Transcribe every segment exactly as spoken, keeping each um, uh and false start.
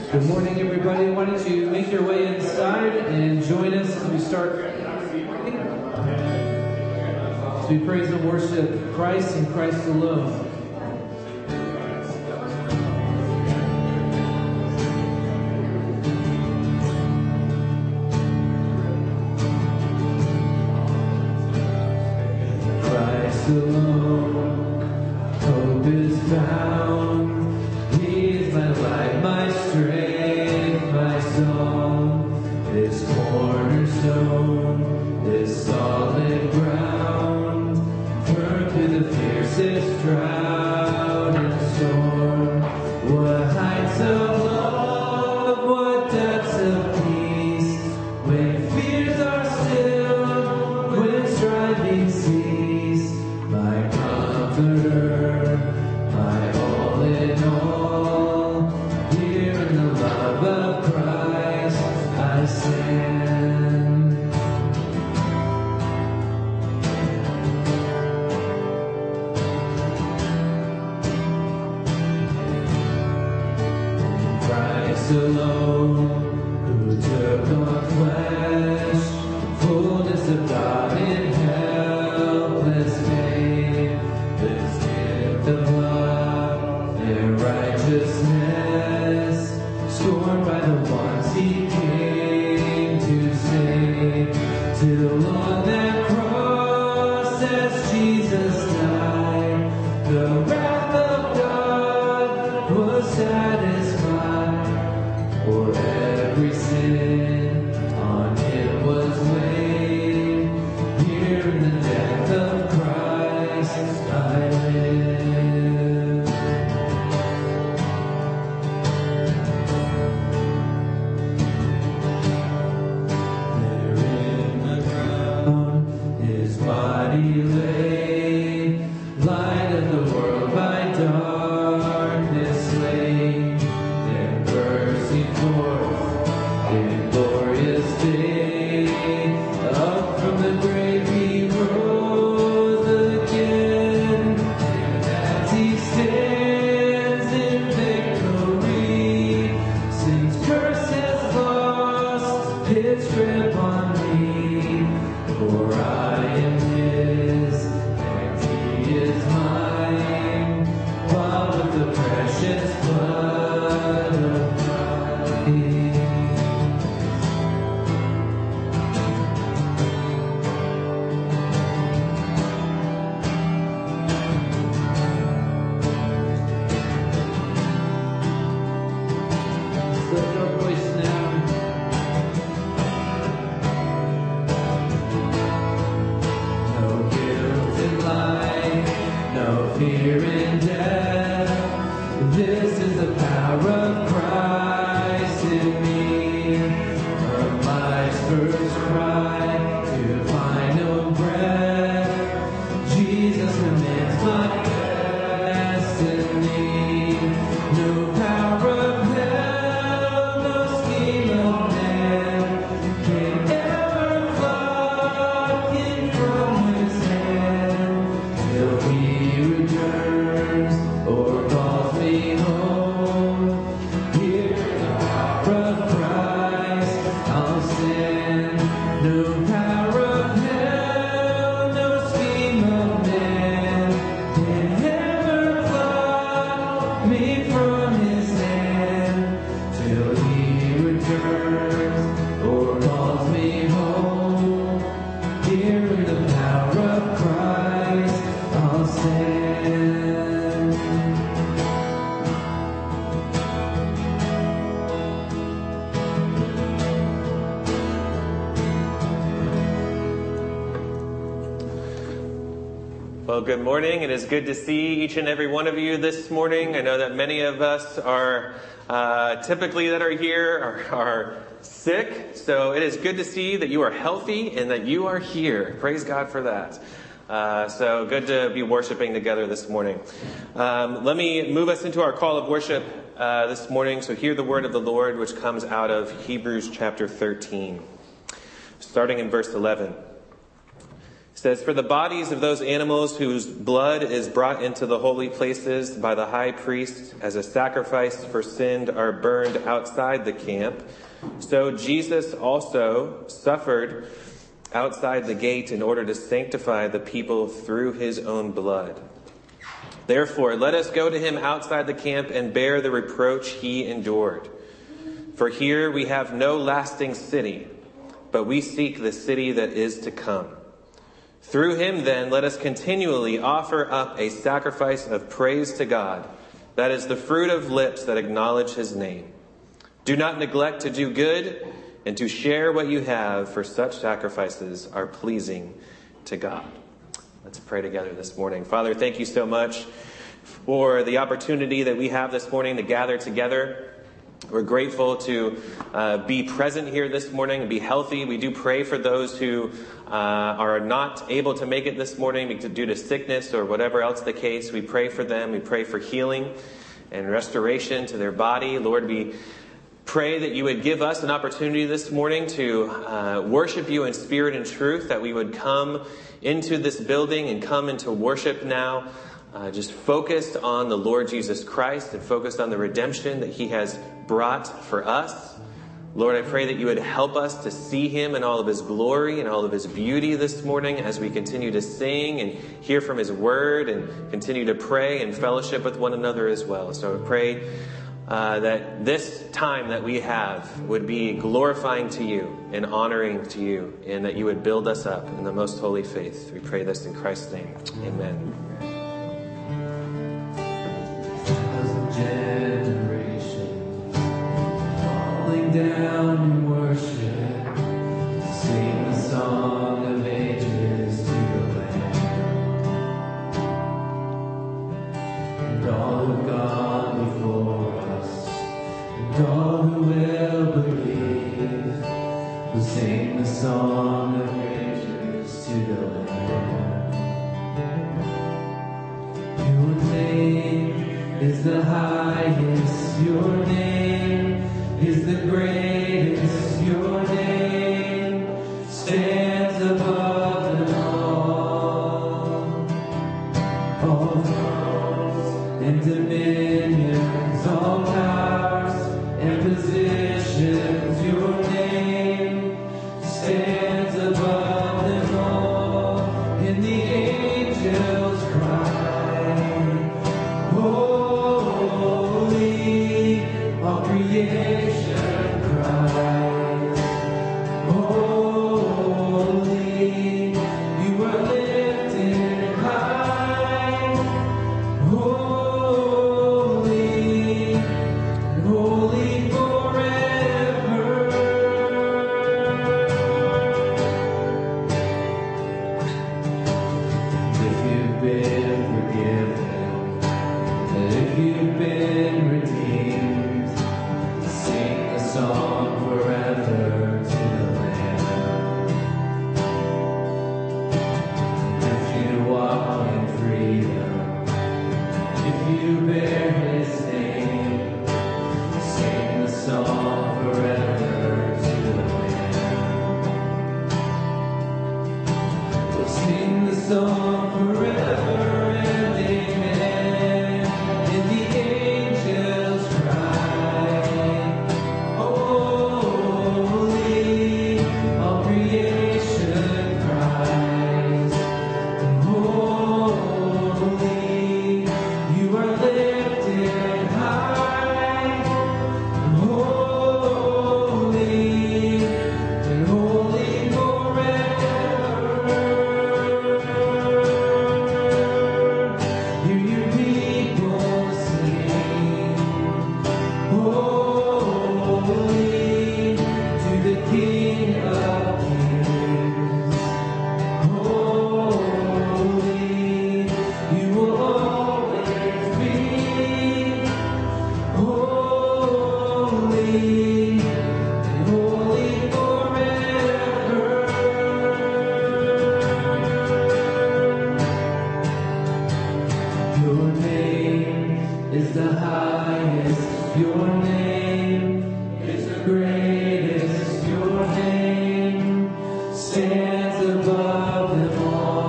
Good morning, everybody. Why don't you make your way inside and join us as we start. As we praise and worship Christ and Christ alone. Christ alone, hope is found. He is my life, my strength, my song. This cornerstone, this solid ground, firm through the fiercest drought and storm. What heights of love, what depths of peace, when fears are stilled, when striving cease. My comforter, my all in all, here in the love of Christ I stand. Christ alone, who took on flesh, fullness of God in helpless babe, this gift of love and righteousness, scorned by the ones he came to save, till on that cross as Jesus died, the wrath of God was satisfied. For every sin on him was laid, here in the death of Christ I live. There in the ground his body lay, light of the world by darkness slain, then bursting forth in glorious day, up from the grave he rose again, and as he stands in victory, sin's curse has lost its grip on me, for I am his and he is mine, bought with the precious blood of Christ. Let's lift our voice now. No guilt in life, no fear in death. This is the power of Christ in me. From life's first cry to final breath, Jesus commands my destiny. No power of hell, no scheme of man can ever pluck him from his hand, till he returns or calls me home. Here in the power of Christ I'll stand. No power of hell, no scheme of man can ever pluck me from his hand, till he returns or calls me home. Here in the power of Christ I'll stand. Well, good morning. It is good to see each and every one of you this morning. I know that many of us are uh, typically that are here are, are sick. So it is good to see that you are healthy and that you are here. Praise God for that. Uh, so good to be worshiping together this morning. Um, let me move us into our call of worship uh, this morning. So hear the word of the Lord, which comes out of Hebrews chapter thirteen, starting in verse eleven. says, "For the bodies of those animals whose blood is brought into the holy places by the high priest as a sacrifice for sin are burned outside the camp, so Jesus also suffered outside the gate in order to sanctify the people through his own blood. Therefore, let us go to him outside the camp and bear the reproach he endured. For here we have no lasting city, but we seek the city that is to come. Through him, then, let us continually offer up a sacrifice of praise to God, that is the fruit of lips that acknowledge his name. Do not neglect to do good and to share what you have, for such sacrifices are pleasing to God." Let's pray together this morning. Father, thank you so much for the opportunity that we have this morning to gather together. We're grateful to uh, be present here this morning and be healthy. We do pray for those who uh, are not able to make it this morning due to sickness or whatever else the case. We pray for them. We pray for healing and restoration to their body. Lord, we pray that you would give us an opportunity this morning to uh, worship you in spirit and truth, that we would come into this building and come into worship now, uh, just focused on the Lord Jesus Christ and focused on the redemption that he has brought for us. Lord, I pray that you would help us to see him in all of his glory and all of his beauty this morning as we continue to sing and hear from his word and continue to pray and fellowship with one another as well. So I pray Uh, that this time that we have would be glorifying to you and honoring to you, and that you would build us up in the most holy faith. We pray this in Christ's name. Amen. Generations falling down in worship, sing the song of ages to the Lamb, and all who've gone before us, and all who will believe, will sing the song of ages to the Lamb. Your name is the highest, your name is the greatest, your name stands above them all. All thrones and dominions, all powers and positions, your name stands above them all. And the angels cry, holy, all creation cries, holy, you are lifted high, holy, holy forever. If you've been forgiven, if you've been redeemed, sing the song forever to the Lamb. If you walk in freedom, if you bear his name, sing the song forever to the Lamb. We'll sing the song forever and amen. And the angels cry, holy, all creation cries, holy, you are lifted high, holy, and holy forever. Hear your people sing, holy, to the King of Kings, holy, you will always be, holy, and holy forever. Your name is the highest, your name is the greatest, your name stands above them all.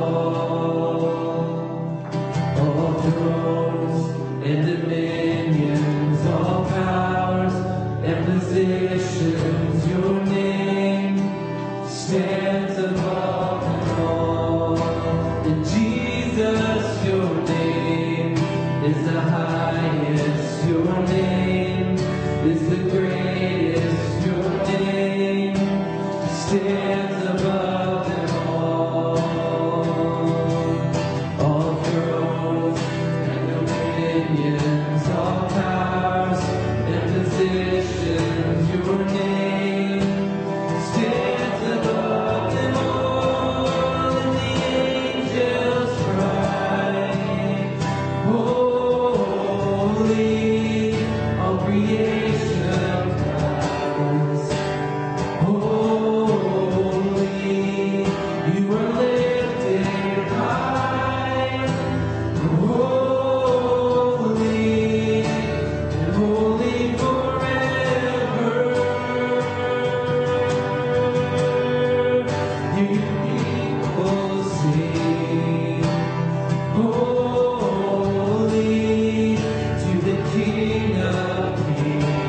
Holy to the King of Kings.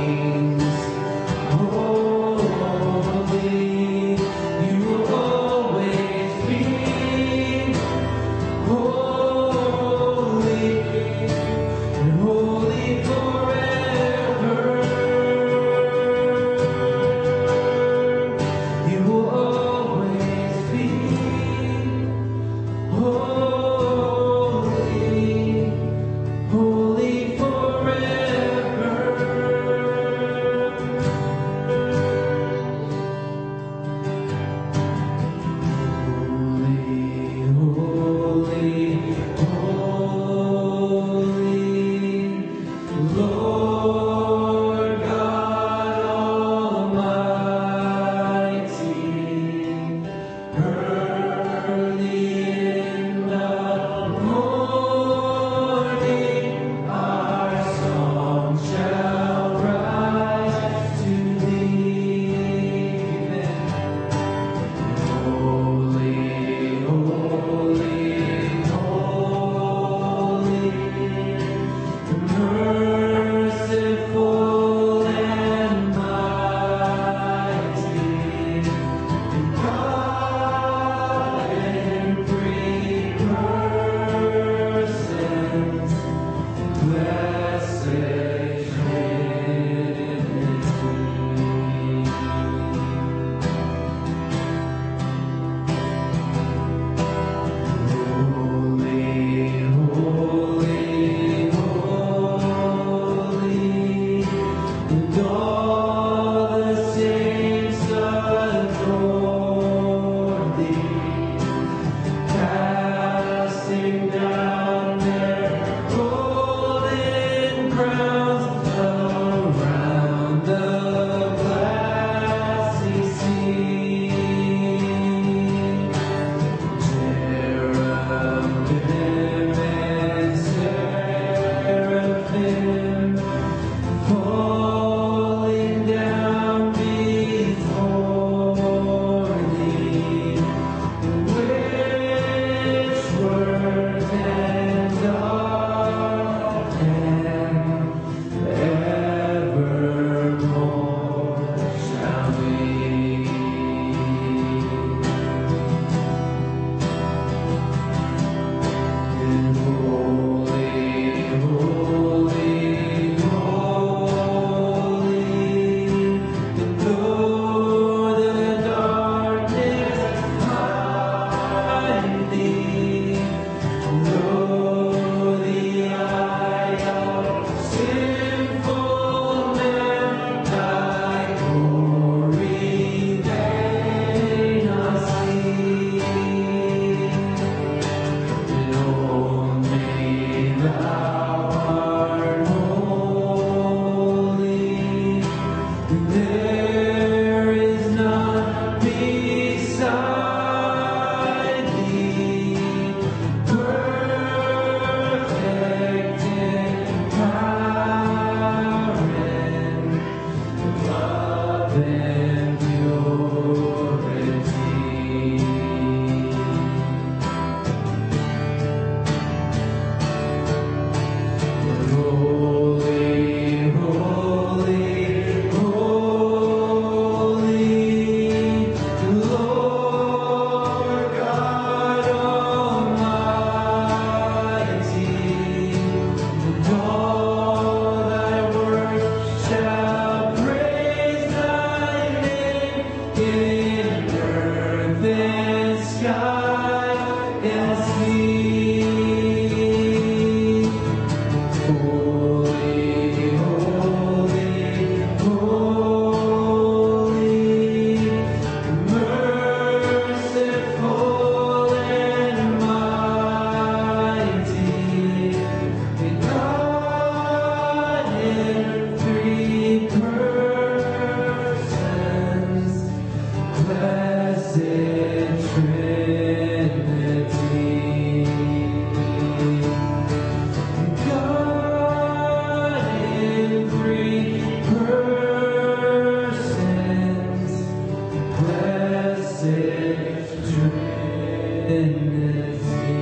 three persons, blessed Trinity.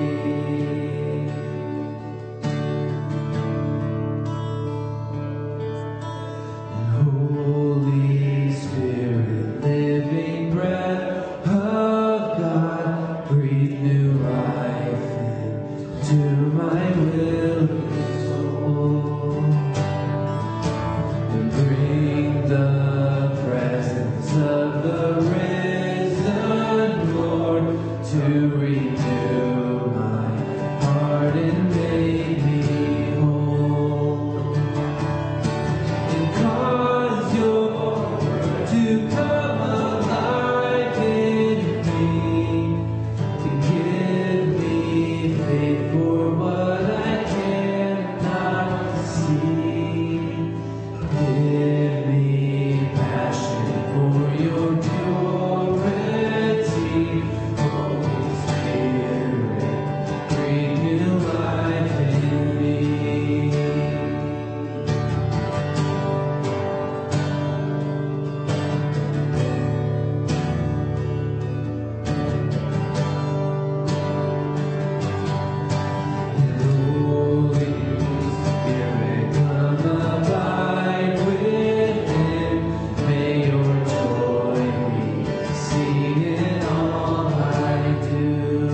Holy Spirit, living breath of God, breathe new life into my willing soul, and bring the presence of the risen Lord to renew my heart and make me whole, and cause your word to come alive in me, to give me faith for what I cannot see. Give me passion for your purity. Holy Spirit, bring new life in me. Holy Spirit, come abide within. May your joy be seen in all I do.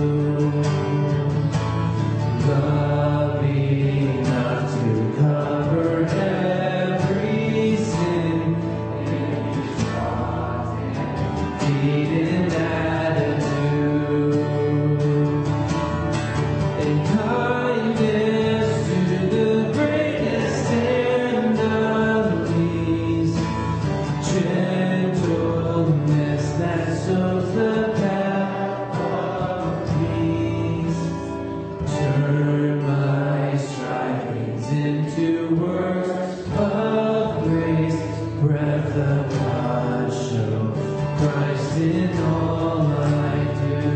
Love me enough to cover every sin, every thought and deed and attitude, and kindness to the greatest and the least, gentleness that sows the path of peace. Turn my strivings into works of grace, breath of God, show Christ in all I do.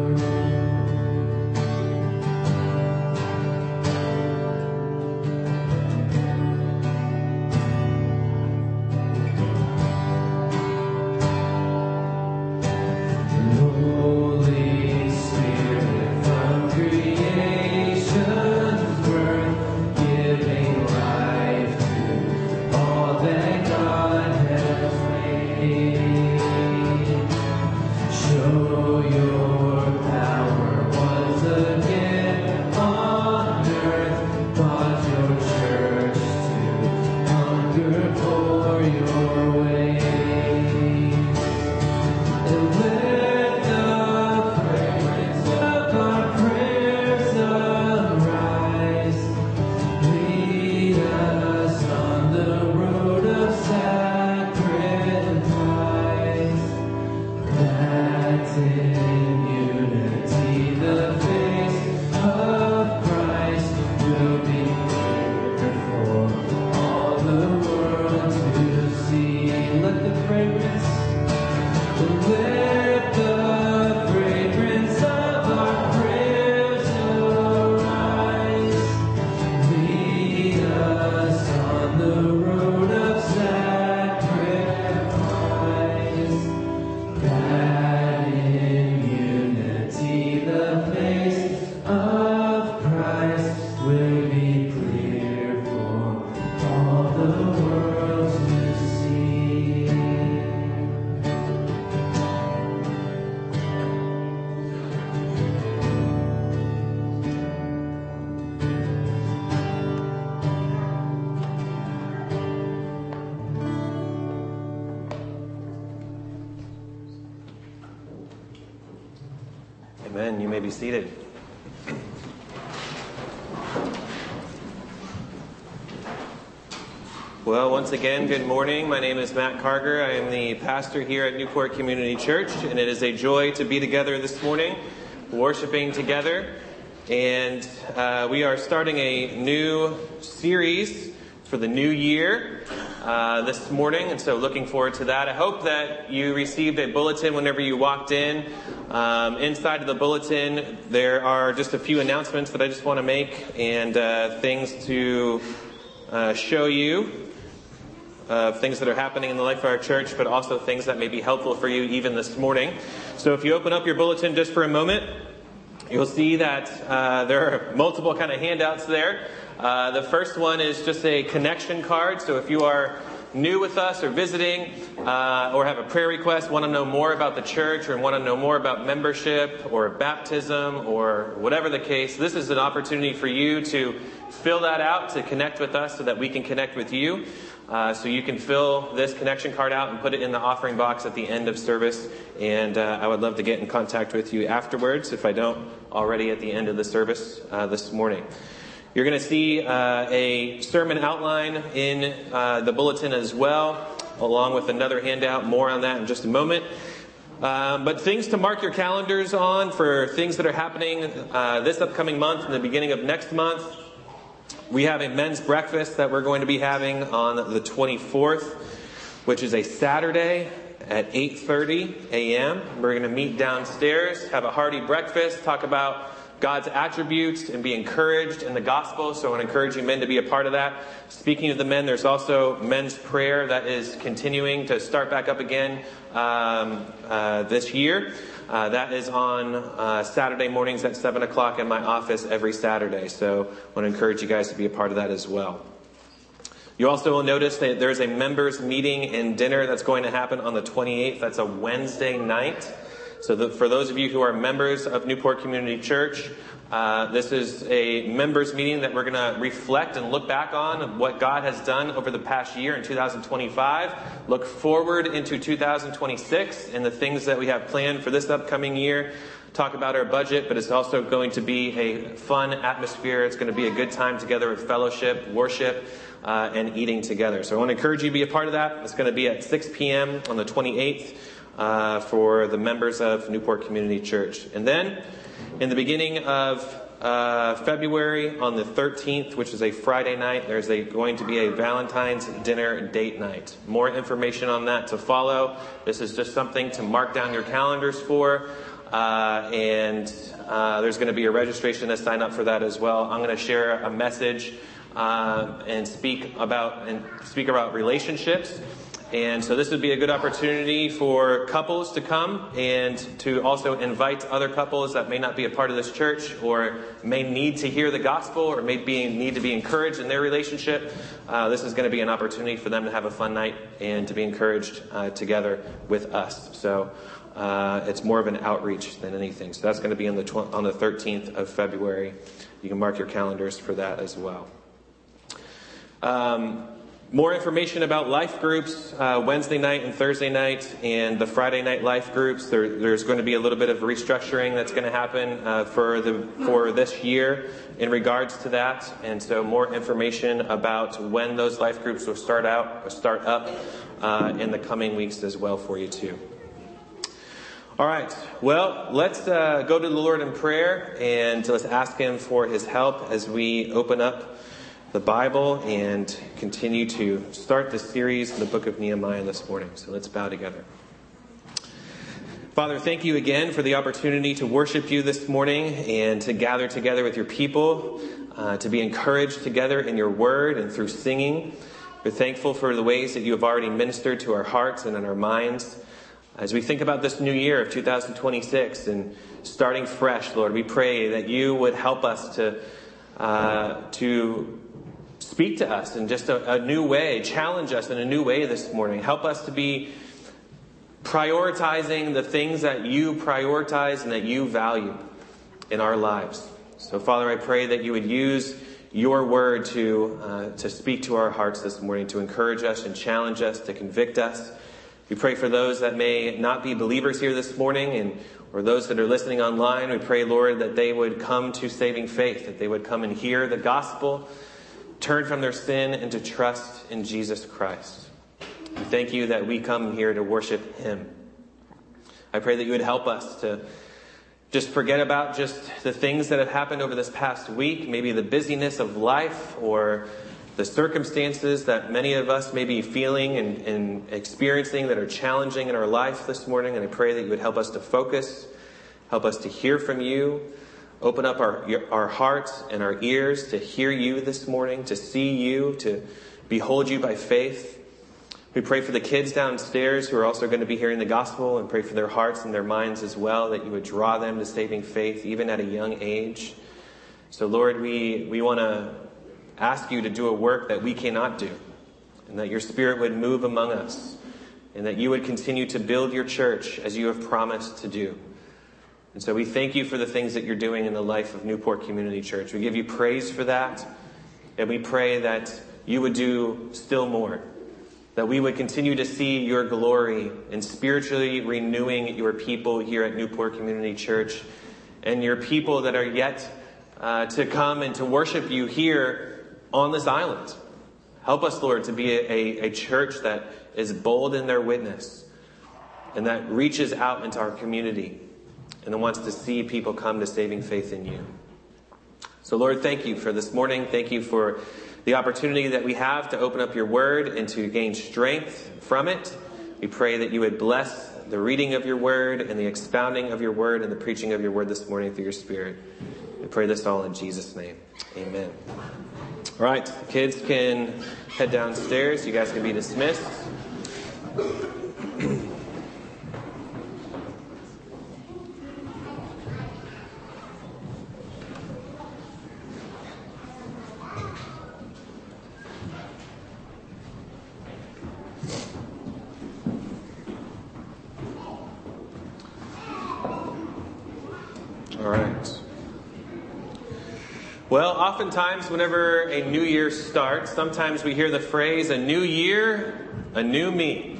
Holy Spirit, from creation's birth, giving life to all that God has made. Show your power once again on earth. Cause your church to hunger for your ways. And let the fragrance of our prayers arise. Lead us on the road of sacrifice, that in unity the face of Christ will be clear for all the world to see. Let the fragrance Let the fragrance of our prayers arise. Lead us on the road of sacrifice, that in unity the face of Christ will be clear for all the world to see. Amen. You may be seated. Well, once again, good morning. My name is Matt Carger. I am the pastor here at Newport Community Church, and it is a joy to be together this morning, worshiping together. And uh, we are starting a new series for the new year uh, this morning, and so looking forward to that. I hope that you received a bulletin whenever you walked in. Um, inside of the bulletin, there are just a few announcements that I just want to make and uh, things to uh, show you. uh, things that are happening in the life of our church, but also things that may be helpful for you even this morning. So if you open up your bulletin just for a moment, you'll see that uh, there are multiple kind of handouts there. Uh, the first one is just a connection card. So if you are new with us or visiting uh, or have a prayer request, want to know more about the church or want to know more about membership or baptism or whatever the case, this is an opportunity for you to fill that out, to connect with us so that we can connect with you. Uh, so you can fill this connection card out and put it in the offering box at the end of service. And uh, I would love to get in contact with you afterwards if I don't already at the end of the service uh, this morning. You're going to see uh, a sermon outline in uh, the bulletin as well, along with another handout. More on that in just a moment. Um, but things to mark your calendars on for things that are happening uh, this upcoming month and the beginning of next month. We have a men's breakfast that we're going to be having on the twenty-fourth, which is a Saturday at eight thirty a.m. We're going to meet downstairs, have a hearty breakfast, talk about God's attributes and be encouraged in the gospel. So I want to encourage you men to be a part of that. Speaking of the men, there's also men's prayer that is continuing to start back up again um, uh, this year. Uh, that is on uh, Saturday mornings at seven o'clock in my office every Saturday. So I want to encourage you guys to be a part of that as well. You also will notice that there's a members meeting and dinner that's going to happen on the twenty-eighth. That's a Wednesday night. So the, for those of you who are members of Newport Community Church, uh, this is a members meeting that we're going to reflect and look back on what God has done over the past year in two thousand twenty-five. Look forward into two thousand twenty-six and the things that we have planned for this upcoming year. Talk about our budget, but it's also going to be a fun atmosphere. It's going to be a good time together with fellowship, worship, uh, and eating together. So I want to encourage you to be a part of that. It's going to be at six p.m. on the twenty-eighth. Uh, for the members of Newport Community Church. And then in the beginning of uh, February on the thirteenth, which is a Friday night, there's a, going to be a Valentine's dinner date night. More information on that to follow. This is just something to mark down your calendars for. Uh, and uh, there's going to be a registration to sign up for that as well. I'm going to share a message uh, and speak about and speak about relationships. And so this would be a good opportunity for couples to come and to also invite other couples that may not be a part of this church or may need to hear the gospel or may be, need to be encouraged in their relationship. Uh, this is going to be an opportunity for them to have a fun night and to be encouraged uh, together with us. So uh, it's more of an outreach than anything. So that's going to be on the tw- on the thirteenth of February. You can mark your calendars for that as well. Um, More information about life groups uh, Wednesday night and Thursday night and the Friday night life groups. There, there's going to be a little bit of restructuring that's going to happen uh, for the for this year in regards to that. And so more information about when those life groups will start out or start up uh, in the coming weeks as well for you too. All right. Well, let's uh, go to the Lord in prayer and let's ask Him for His help as we open up the Bible and continue to start the series in the book of Nehemiah this morning. So let's bow together. Father, thank you again for the opportunity to worship you this morning and to gather together with your people, uh, to be encouraged together in your word and through singing. We're thankful for the ways that you have already ministered to our hearts and in our minds. As we think about this new year of two thousand twenty-six and starting fresh, Lord, we pray that you would help us to uh, to speak to us in just a, a new way, challenge us in a new way this morning. Help us to be prioritizing the things that you prioritize and that you value in our lives. So, Father, I pray that you would use your word to uh, to speak to our hearts this morning, to encourage us and challenge us, to convict us. We pray for those that may not be believers here this morning and or those that are listening online. We pray, Lord, that they would come to saving faith, that they would come and hear the gospel, turn from their sin and to trust in Jesus Christ. We thank you that we come here to worship him. I pray that you would help us to just forget about just the things that have happened over this past week, maybe the busyness of life or the circumstances that many of us may be feeling and, and experiencing that are challenging in our life this morning. And I pray that you would help us to focus, help us to hear from you, open up our, our hearts and our ears to hear you this morning, to see you, to behold you by faith. We pray for the kids downstairs who are also going to be hearing the gospel, and pray for their hearts and their minds as well, that you would draw them to saving faith even at a young age. So Lord, we, we want to ask you to do a work that we cannot do, and that your Spirit would move among us, and that you would continue to build your church as you have promised to do. And so we thank you for the things that you're doing in the life of Newport Community Church. We give you praise for that, and we pray that you would do still more, that we would continue to see your glory in spiritually renewing your people here at Newport Community Church, and your people that are yet uh, to come and to worship you here on this island. Help us, Lord, to be a, a, a church that is bold in their witness, and that reaches out into our community and that wants to see people come to saving faith in you. So Lord, thank you for this morning. Thank you for the opportunity that we have to open up your word and to gain strength from it. We pray that you would bless the reading of your word and the expounding of your word and the preaching of your word this morning through your Spirit. We pray this all in Jesus' name. Amen. All right, the kids can head downstairs. You guys can be dismissed. All right. Well, oftentimes whenever a new year starts, sometimes we hear the phrase, a new year, a new me.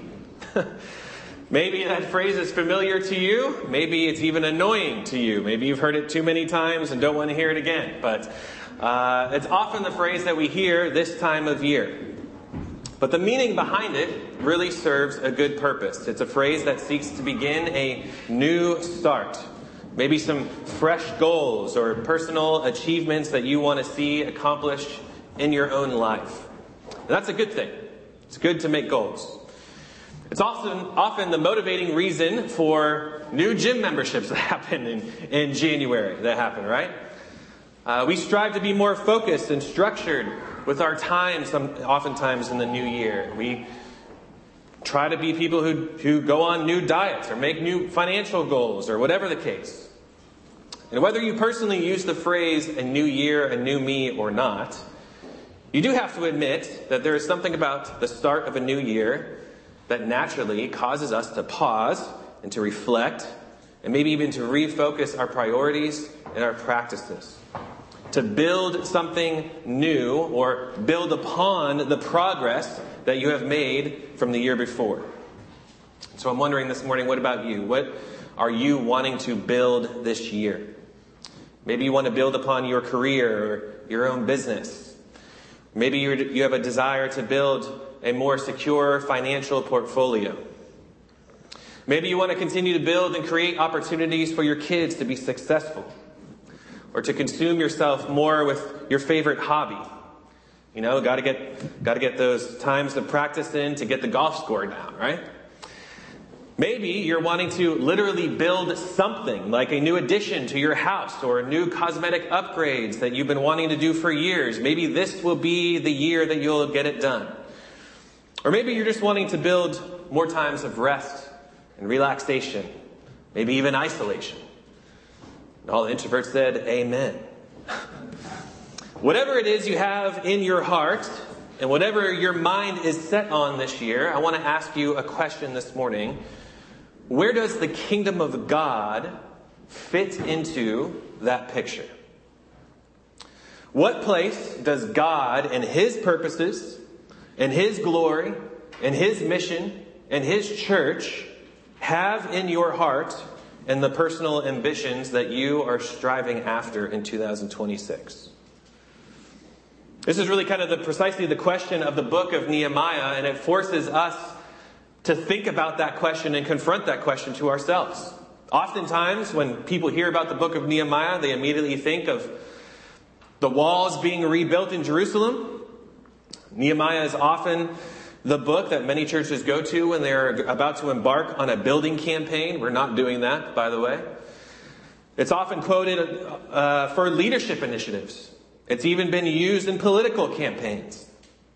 Maybe that phrase is familiar to you. Maybe it's even annoying to you. Maybe you've heard it too many times and don't want to hear it again. But uh, it's often the phrase that we hear this time of year. But the meaning behind it really serves a good purpose. It's a phrase that seeks to begin a new start. Maybe some fresh goals or personal achievements that you want to see accomplished in your own life. And that's a good thing. It's good to make goals. It's often, often the motivating reason for new gym memberships that happen in, in January that happen, right? Uh, we strive to be more focused and structured with our time some, oftentimes in the new year. We try to be people who, who go on new diets or make new financial goals or whatever the case. And whether you personally use the phrase a new year, a new me or not, you do have to admit that there is something about the start of a new year that naturally causes us to pause and to reflect and maybe even to refocus our priorities and our practices. To build something new or build upon the progress that you have made from the year before. So I'm wondering this morning, what about you? What are you wanting to build this year? Maybe you want to build upon your career or your own business. Maybe you you have a desire to build a more secure financial portfolio. Maybe you want to continue to build and create opportunities for your kids to be successful, or to consume yourself more with your favorite hobby. You know, got to get got to get those times of practice in to get the golf score down, right? Maybe you're wanting to literally build something like a new addition to your house or new cosmetic upgrades that you've been wanting to do for years. Maybe this will be the year that you'll get it done. Or maybe you're just wanting to build more times of rest and relaxation, maybe even isolation. And all the introverts said, amen. Whatever it is you have in your heart and whatever your mind is set on this year, I want to ask you a question this morning. Where does the kingdom of God fit into that picture? What place does God and his purposes and his glory and his mission and his church have in your heart and the personal ambitions that you are striving after in two thousand twenty-six? This is really kind of the precisely the question of the book of Nehemiah, and it forces us to think about that question and confront that question to ourselves. Oftentimes, when people hear about the book of Nehemiah, they immediately think of the walls being rebuilt in Jerusalem. Nehemiah is often the book that many churches go to when they're about to embark on a building campaign. We're not doing that, by the way. It's often quoted uh, for leadership initiatives. It's even been used in political campaigns.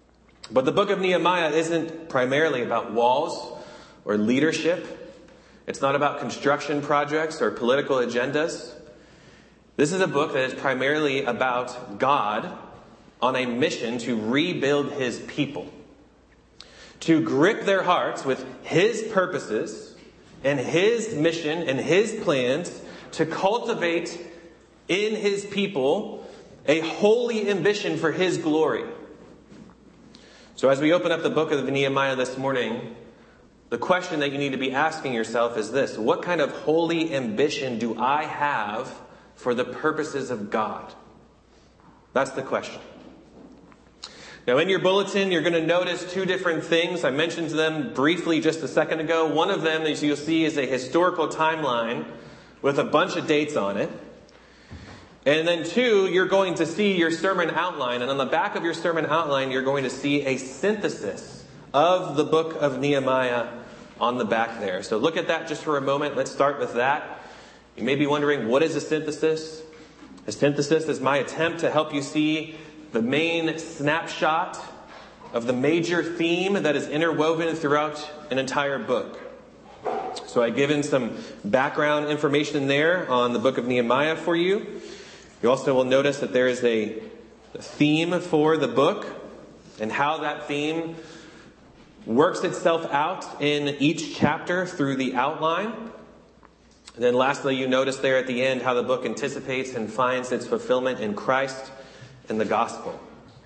But the book of Nehemiah isn't primarily about walls or leadership. It's not about construction projects or political agendas. This is a book that is primarily about God on a mission to rebuild his people, to grip their hearts with his purposes and his mission and his plans to cultivate in his people a holy ambition for his glory. So as we open up the book of Nehemiah this morning, the question that you need to be asking yourself is this: what kind of holy ambition do I have for the purposes of God? That's the question. Now, in your bulletin, you're going to notice two different things. I mentioned them briefly just a second ago. One of them, as you'll see, is a historical timeline with a bunch of dates on it. And then two, you're going to see your sermon outline. And on the back of your sermon outline, you're going to see a synthesis of the book of Nehemiah on the back there. So look at that just for a moment. Let's start with that. You may be wondering, what is a synthesis? A synthesis is my attempt to help you see the main snapshot of the major theme that is interwoven throughout an entire book. So I've given some background information there on the book of Nehemiah for you. You also will notice that there is a theme for the book and how that theme works itself out in each chapter through the outline. And then lastly, you notice there at the end how the book anticipates and finds its fulfillment in Christ and the gospel.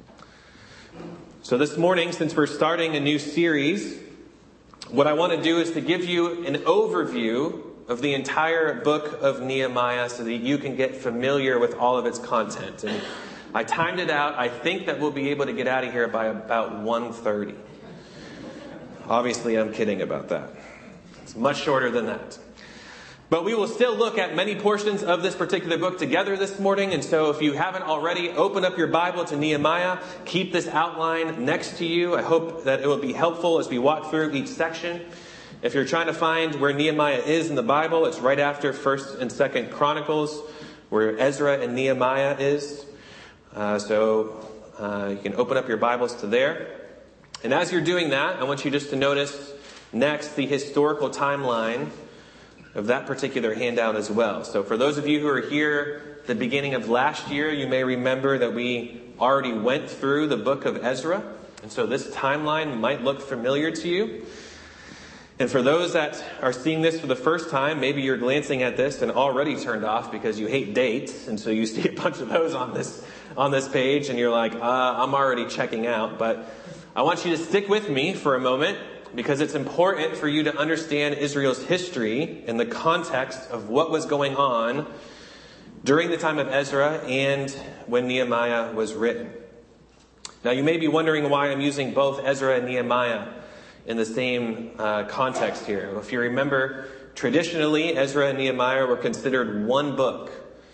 So this morning, since we're starting a new series, what I want to do is to give you an overview of the entire book of Nehemiah so that you can get familiar with all of its content. And I timed it out. I think that we'll be able to get out of here by about one thirty. Obviously, I'm kidding about that. It's much shorter than that. But we will still look at many portions of this particular book together this morning. And so if you haven't already, open up your Bible to Nehemiah. Keep this outline next to you. I hope that it will be helpful as we walk through each section. If you're trying to find where Nehemiah is in the Bible, it's right after First and Second Chronicles, where Ezra and Nehemiah is. Uh, so uh, you can open up your Bibles to there. And as you're doing that, I want you just to notice next the historical timeline of that particular handout as well. So for those of you who are here at the beginning of last year, you may remember that we already went through the book of Ezra. And so this timeline might look familiar to you. And for those that are seeing this for the first time, maybe you're glancing at this and already turned off because you hate dates. And so you see a bunch of those on this, on this page and you're like, uh, I'm already checking out. But I want you to stick with me for a moment, because it's important for you to understand Israel's history in the context of what was going on during the time of Ezra and when Nehemiah was written. Now, you may be wondering why I'm using both Ezra and Nehemiah in the same uh, context here. If you remember, traditionally, Ezra and Nehemiah were considered one book.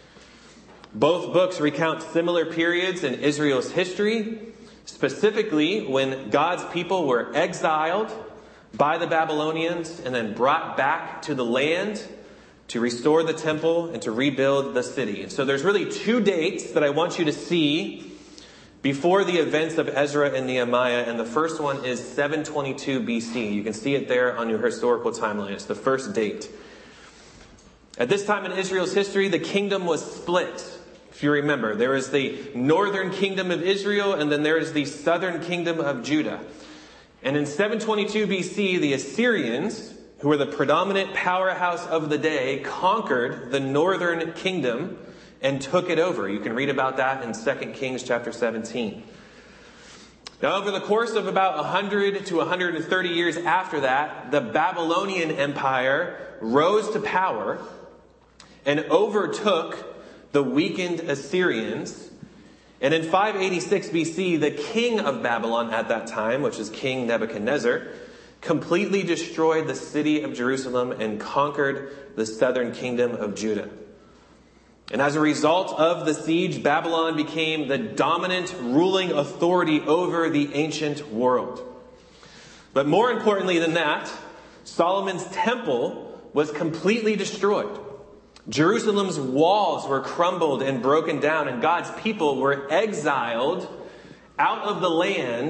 Both books recount similar periods in Israel's history, specifically when God's people were exiled by the Babylonians and then brought back to the land to restore the temple and to rebuild the city. And so there's really two dates that I want you to see before the events of Ezra and Nehemiah. And the first one is seven twenty-two B C. You can see it there on your historical timeline. It's the first date. At this time in Israel's history, the kingdom was split. If you remember, there is the northern kingdom of Israel and then there is the southern kingdom of Judah. And in seven twenty-two B C, the Assyrians, who were the predominant powerhouse of the day, conquered the northern kingdom and took it over. You can read about that in Second Kings chapter seventeen. Now, over the course of about one hundred to one hundred thirty years after that, the Babylonian Empire rose to power and overtook the weakened Assyrians. And in five eighty-six B C, the king of Babylon at that time, which is King Nebuchadnezzar, completely destroyed the city of Jerusalem and conquered the southern kingdom of Judah. And as a result of the siege, Babylon became the dominant ruling authority over the ancient world. But more importantly than that, Solomon's temple was completely destroyed. Jerusalem's walls were crumbled and broken down, and God's people were exiled out of the land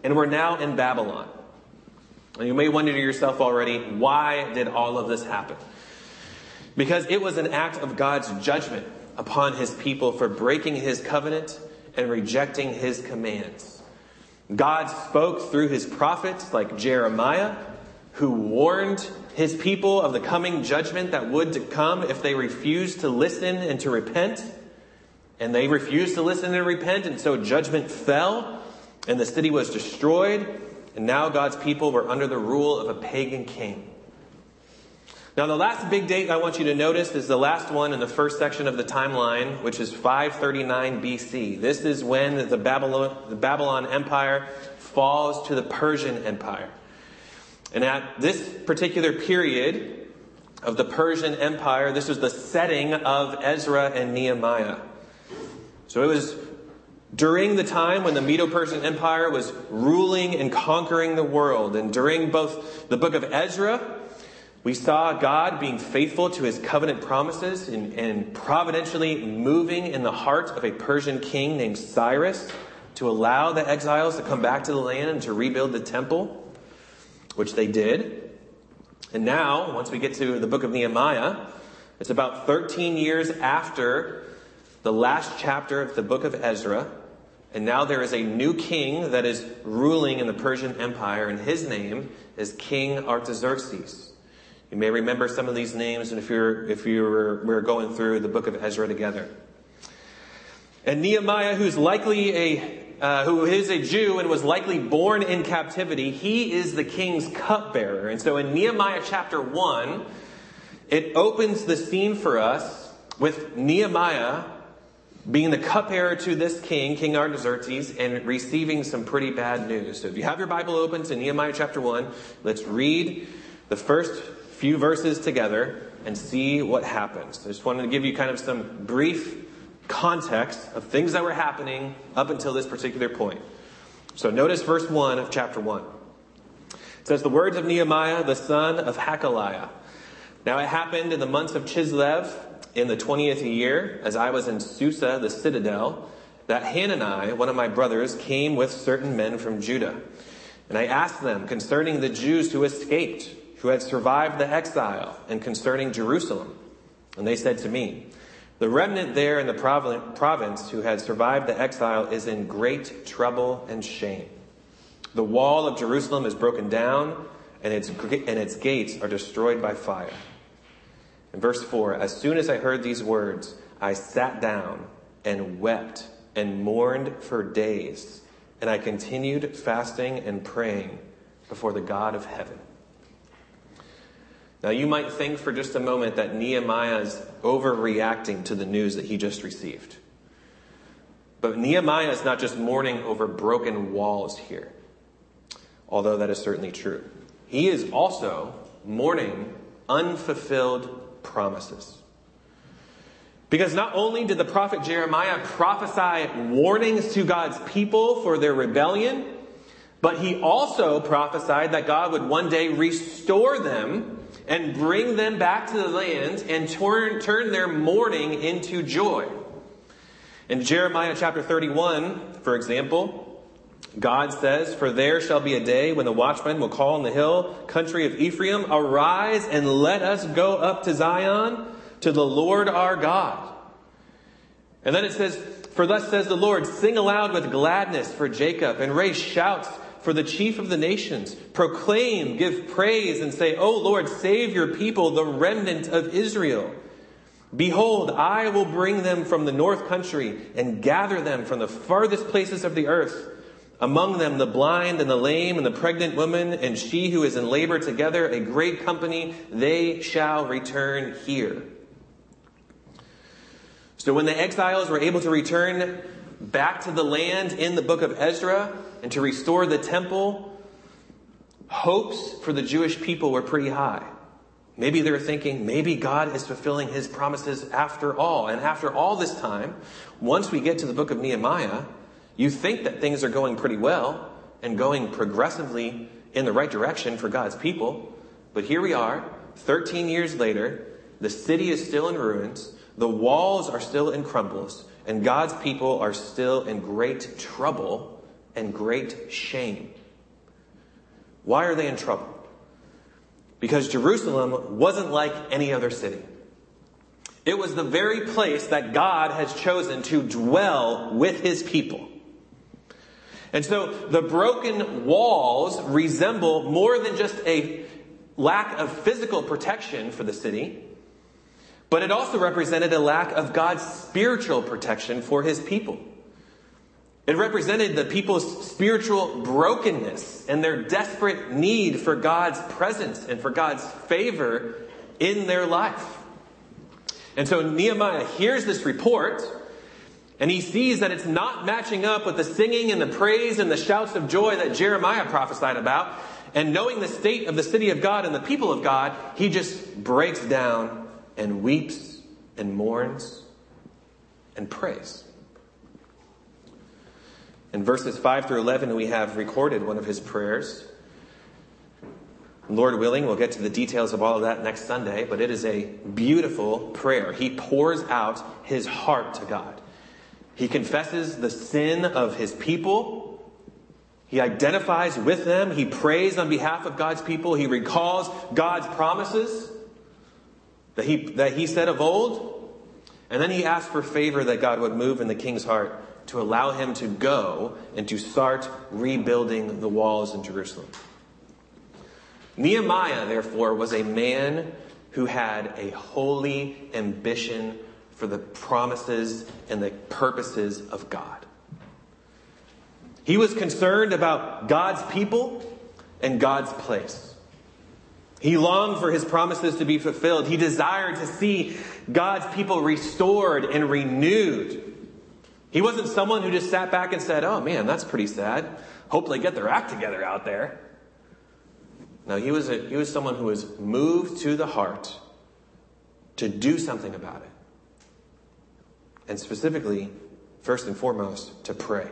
and we're now in Babylon. And you may wonder to yourself already, why did all of this happen? Because it was an act of God's judgment upon his people for breaking his covenant and rejecting his commands. God spoke through his prophets like Jeremiah, who warned his people of the coming judgment that would to come if they refused to listen and to repent. And they refused to listen and repent, and so judgment fell, and the city was destroyed, and now God's people were under the rule of a pagan king. Now, the last big date I want you to notice is the last one in the first section of the timeline, which is five thirty-nine B C. This is when the Babylon, the Babylon Empire falls to the Persian Empire. And at this particular period of the Persian Empire, this was the setting of Ezra and Nehemiah. So it was during the time when the Medo-Persian Empire was ruling and conquering the world. And during both the book of Ezra, we saw God being faithful to his covenant promises and, and providentially moving in the heart of a Persian king named Cyrus to allow the exiles to come back to the land and to rebuild the temple, which they did. And now, once we get to the book of Nehemiah, it's about thirteen years after the last chapter of the book of Ezra. And now there is a new king that is ruling in the Persian Empire, and his name is King Artaxerxes. You may remember some of these names if you're if you were, were going through the book of Ezra together. And Nehemiah, who's likely a uh, who is a Jew and was likely born in captivity, he is the king's cupbearer. And so in Nehemiah chapter one, it opens the scene for us with Nehemiah being the cupbearer to this king, King Artaxerxes, and receiving some pretty bad news. So if you have your Bible open to Nehemiah chapter one, let's read the first few verses together and see what happens. I just wanted to give you kind of some brief context of things that were happening up until this particular point. So notice verse one of chapter one. It says, "The words of Nehemiah, the son of Hakaliah. Now it happened in the months of Chislev, in the twentieth year, as I was in Susa, the citadel, that Hanani, one of my brothers, came with certain men from Judah. And I asked them concerning the Jews who escaped, who had survived the exile, and concerning Jerusalem. And they said to me, the remnant there in the province who had survived the exile is in great trouble and shame. The wall of Jerusalem is broken down, and its, and its gates are destroyed by fire." In verse four, "As soon as I heard these words, I sat down and wept and mourned for days. And I continued fasting and praying before the God of heaven." Now you might think for just a moment that Nehemiah is overreacting to the news that he just received. But Nehemiah is not just mourning over broken walls here, although that is certainly true. He is also mourning unfulfilled promises. Because not only did the prophet Jeremiah prophesy warnings to God's people for their rebellion, but he also prophesied that God would one day restore them and bring them back to the land and turn, turn their mourning into joy. In Jeremiah chapter thirty-one, for example, God says, "For there shall be a day when the watchman will call in the hill country of Ephraim, arise and let us go up to Zion, to the Lord our God." And then it says, "For thus says the Lord, sing aloud with gladness for Jacob, and raise shouts for the chief of the nations. Proclaim, give praise, and say, O Lord, save your people, the remnant of Israel. Behold, I will bring them from the north country and gather them from the farthest places of the earth. Among them the blind and the lame and the pregnant woman and she who is in labor together, a great company, they shall return here." So when the exiles were able to return back to the land in the book of Ezra and to restore the temple, hopes for the Jewish people were pretty high. Maybe they were thinking, maybe God is fulfilling his promises after all. And after all this time, once we get to the book of Nehemiah, you think that things are going pretty well and going progressively in the right direction for God's people. But here we are, thirteen years later, the city is still in ruins, the walls are still in crumbles, and God's people are still in great trouble and great shame. Why are they in trouble? Because Jerusalem wasn't like any other city. It was the very place that God has chosen to dwell with his people. And so the broken walls resemble more than just a lack of physical protection for the city, but it also represented a lack of God's spiritual protection for his people. It represented the people's spiritual brokenness and their desperate need for God's presence and for God's favor in their life. And so Nehemiah hears this report, and he sees that it's not matching up with the singing and the praise and the shouts of joy that Jeremiah prophesied about. And knowing the state of the city of God and the people of God, he just breaks down and weeps and mourns and prays. In verses five through eleven, we have recorded one of his prayers. Lord willing, we'll get to the details of all of that next Sunday, but it is a beautiful prayer. He pours out his heart to God. He confesses the sin of his people. He identifies with them. He prays on behalf of God's people. He recalls God's promises that he, that he said of old. And then he asks for favor that God would move in the king's heart to allow him to go and to start rebuilding the walls in Jerusalem. Nehemiah, therefore, was a man who had a holy ambition for the promises and the purposes of God. He was concerned about God's people and God's place. He longed for his promises to be fulfilled. He desired to see God's people restored and renewed. He wasn't someone who just sat back and said, oh man, that's pretty sad. Hope they get their act together out there. No, he was, a, he was someone who was moved to the heart to do something about it. And specifically, first and foremost, to pray.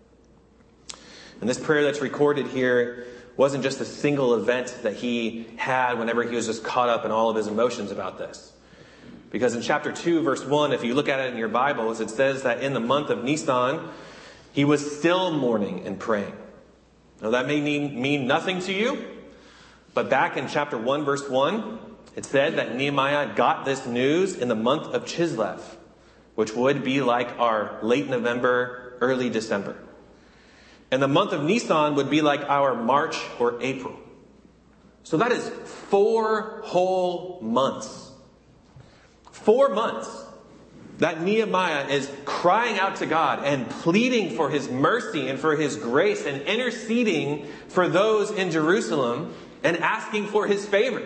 And this prayer that's recorded here wasn't just a single event that he had whenever he was just caught up in all of his emotions about this. Because in chapter two, verse one, if you look at it in your Bibles, it says that in the month of Nisan, he was still mourning and praying. Now that may mean, mean nothing to you, but back in chapter one, verse one, it said that Nehemiah got this news in the month of Chislev, which would be like our late November, early December. And the month of Nisan would be like our March or April. So that is four whole months. Four months that Nehemiah is crying out to God and pleading for his mercy and for his grace and interceding for those in Jerusalem and asking for his favor.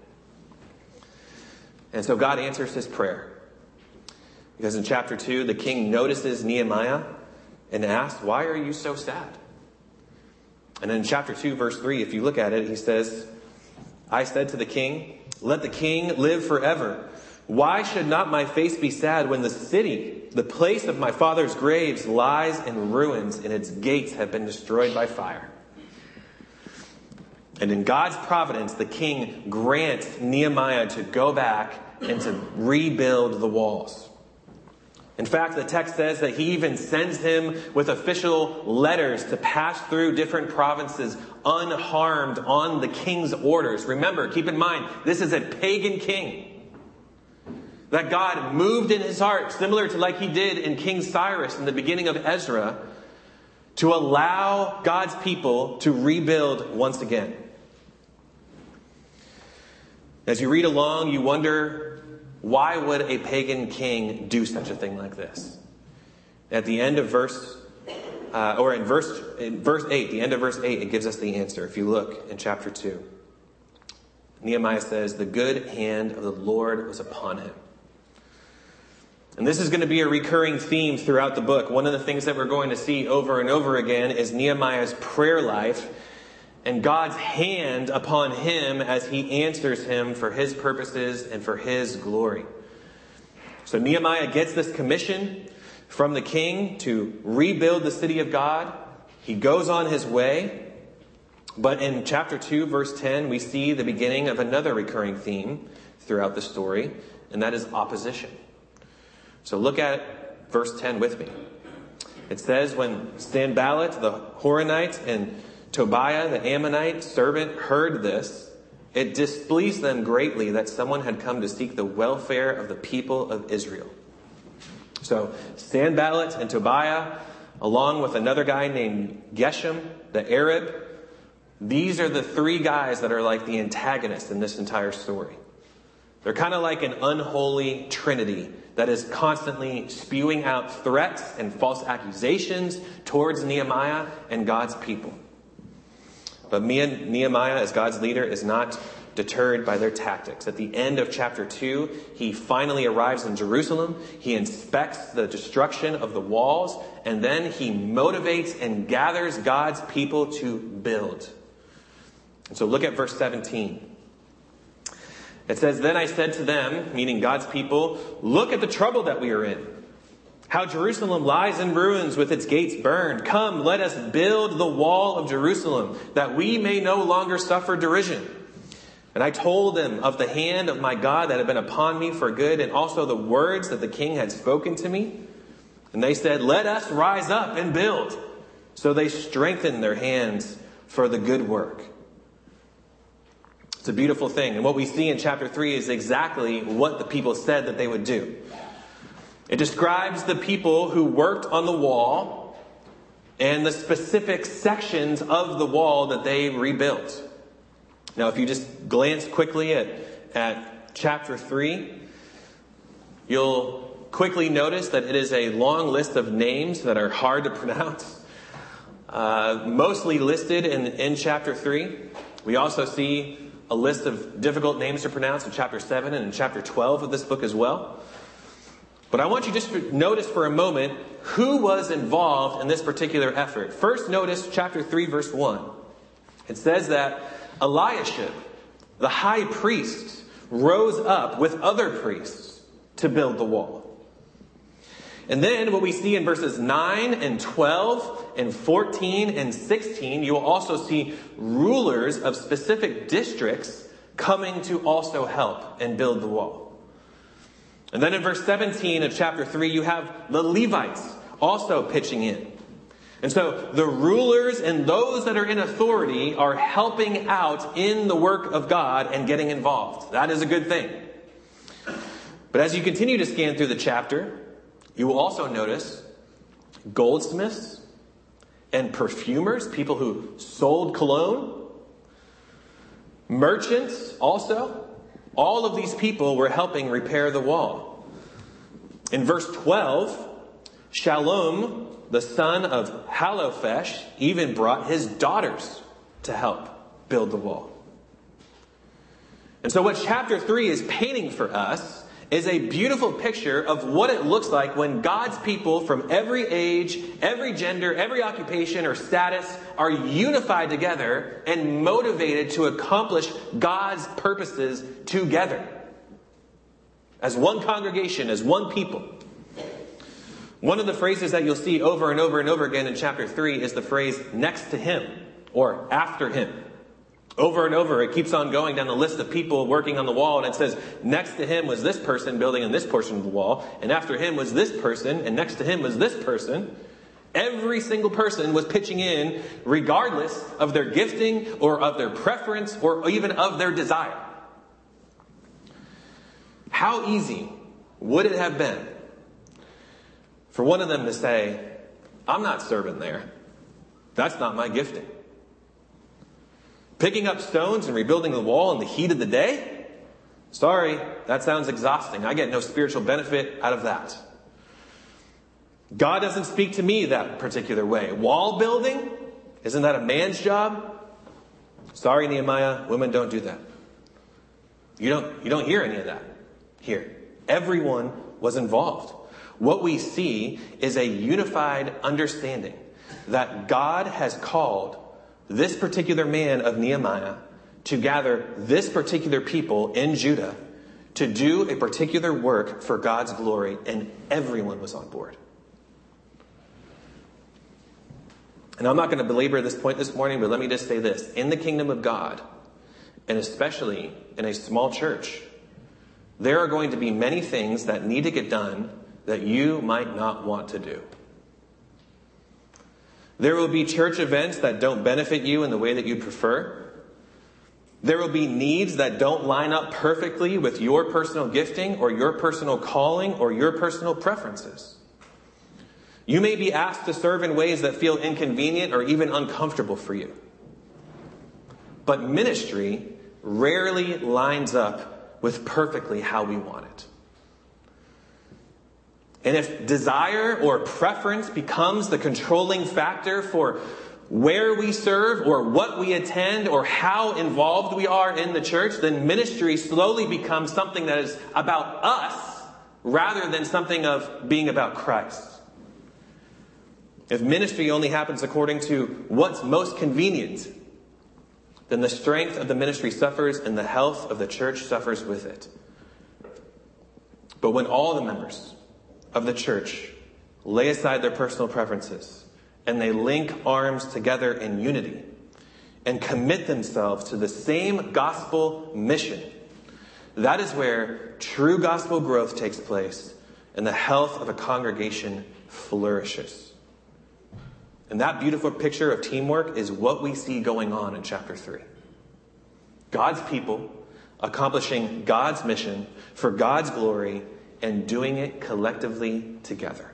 And so God answers his prayer. Because in chapter two, the king notices Nehemiah and asks, why are you so sad? And in chapter two, verse three, if you look at it, he says, I said to the king, let the king live forever. Why should not my face be sad when the city, the place of my father's graves, lies in ruins and its gates have been destroyed by fire? And in God's providence, the king grants Nehemiah to go back and to rebuild the walls. In fact, the text says that he even sends him with official letters to pass through different provinces unharmed on the king's orders. Remember, keep in mind, this is a pagan king. That God moved in his heart, similar to like he did in King Cyrus in the beginning of Ezra, to allow God's people to rebuild once again. As you read along, you wonder, why would a pagan king do such a thing like this? At the end of verse, uh, or in verse, in verse eight, the end of verse eight, it gives us the answer. If you look in chapter two, Nehemiah says, the good hand of the Lord was upon him. And this is going to be a recurring theme throughout the book. One of the things that we're going to see over and over again is Nehemiah's prayer life and God's hand upon him as he answers him for his purposes and for his glory. So Nehemiah gets this commission from the king to rebuild the city of God. He goes on his way. But in chapter two, verse ten, we see the beginning of another recurring theme throughout the story, and that is opposition. So look at verse ten with me. It says when Sanballat, the Horonite, and Tobiah, the Ammonite servant, heard this, it displeased them greatly that someone had come to seek the welfare of the people of Israel. So Sanballat and Tobiah, along with another guy named Geshem, the Arab, these are the three guys that are like the antagonists in this entire story. They're kind of like an unholy trinity that is constantly spewing out threats and false accusations towards Nehemiah and God's people. But Nehemiah, as God's leader, is not deterred by their tactics. At the end of chapter two, he finally arrives in Jerusalem. He inspects the destruction of the walls, and then he motivates and gathers God's people to build. And so look at verse seventeen. It says, "Then I said to them," meaning God's people, "look at the trouble that we are in. How Jerusalem lies in ruins with its gates burned. Come, let us build the wall of Jerusalem, that we may no longer suffer derision. And I told them of the hand of my God that had been upon me for good, and also the words that the king had spoken to me. And they said, let us rise up and build. So they strengthened their hands for the good work." It's a beautiful thing. And what we see in chapter three is exactly what the people said that they would do. It describes the people who worked on the wall and the specific sections of the wall that they rebuilt. Now, if you just glance quickly at, at chapter three, you'll quickly notice that it is a long list of names that are hard to pronounce. Uh, mostly listed in, in chapter three. We also see a list of difficult names to pronounce in chapter seven and in chapter twelve of this book as well. But I want you just to notice for a moment who was involved in this particular effort. First, notice chapter three, verse one. It says that Eliashib, the high priest, rose up with other priests to build the wall. And then what we see in verses nine and twelve and fourteen and sixteen, you will also see rulers of specific districts coming to also help and build the wall. And then in verse seventeen of chapter three, you have the Levites also pitching in. And so the rulers and those that are in authority are helping out in the work of God and getting involved. That is a good thing. But as you continue to scan through the chapter, you will also notice goldsmiths and perfumers, people who sold cologne, merchants also. All of these people were helping repair the wall. In verse twelve, Shalom, the son of Halophesh, even brought his daughters to help build the wall. And so what chapter three is painting for us is a beautiful picture of what it looks like when God's people from every age, every gender, every occupation or status are unified together and motivated to accomplish God's purposes together. As one congregation, as one people. One of the phrases that you'll see over and over and over again in chapter three is the phrase next to him or after him. Over and over, it keeps on going down the list of people working on the wall, and it says, next to him was this person building in this portion of the wall, and after him was this person, and next to him was this person. Every single person was pitching in, regardless of their gifting, or of their preference, or even of their desire. How easy would it have been for one of them to say, I'm not serving there. That's not my gifting. Picking up stones and rebuilding the wall in the heat of the day? Sorry, that sounds exhausting. I get no spiritual benefit out of that. God doesn't speak to me that particular way. Wall building? Isn't that a man's job? Sorry, Nehemiah, women don't do that. You don't, you don't hear any of that here. Everyone was involved. What we see is a unified understanding that God has called this particular man of Nehemiah to gather this particular people in Judah to do a particular work for God's glory, and everyone was on board. And I'm not going to belabor this point this morning, but let me just say this. In the kingdom of God, and especially in a small church, there are going to be many things that need to get done that you might not want to do. There will be church events that don't benefit you in the way that you prefer. There will be needs that don't line up perfectly with your personal gifting or your personal calling or your personal preferences. You may be asked to serve in ways that feel inconvenient or even uncomfortable for you. But ministry rarely lines up with perfectly how we want it. And if desire or preference becomes the controlling factor for where we serve or what we attend or how involved we are in the church, then ministry slowly becomes something that is about us rather than something of being about Christ. If ministry only happens according to what's most convenient, then the strength of the ministry suffers and the health of the church suffers with it. But when all the members of the church lay aside their personal preferences and they link arms together in unity and commit themselves to the same gospel mission, that is where true gospel growth takes place and the health of a congregation flourishes. And that beautiful picture of teamwork is what we see going on in chapter three. God's people accomplishing God's mission for God's glory and doing it collectively together.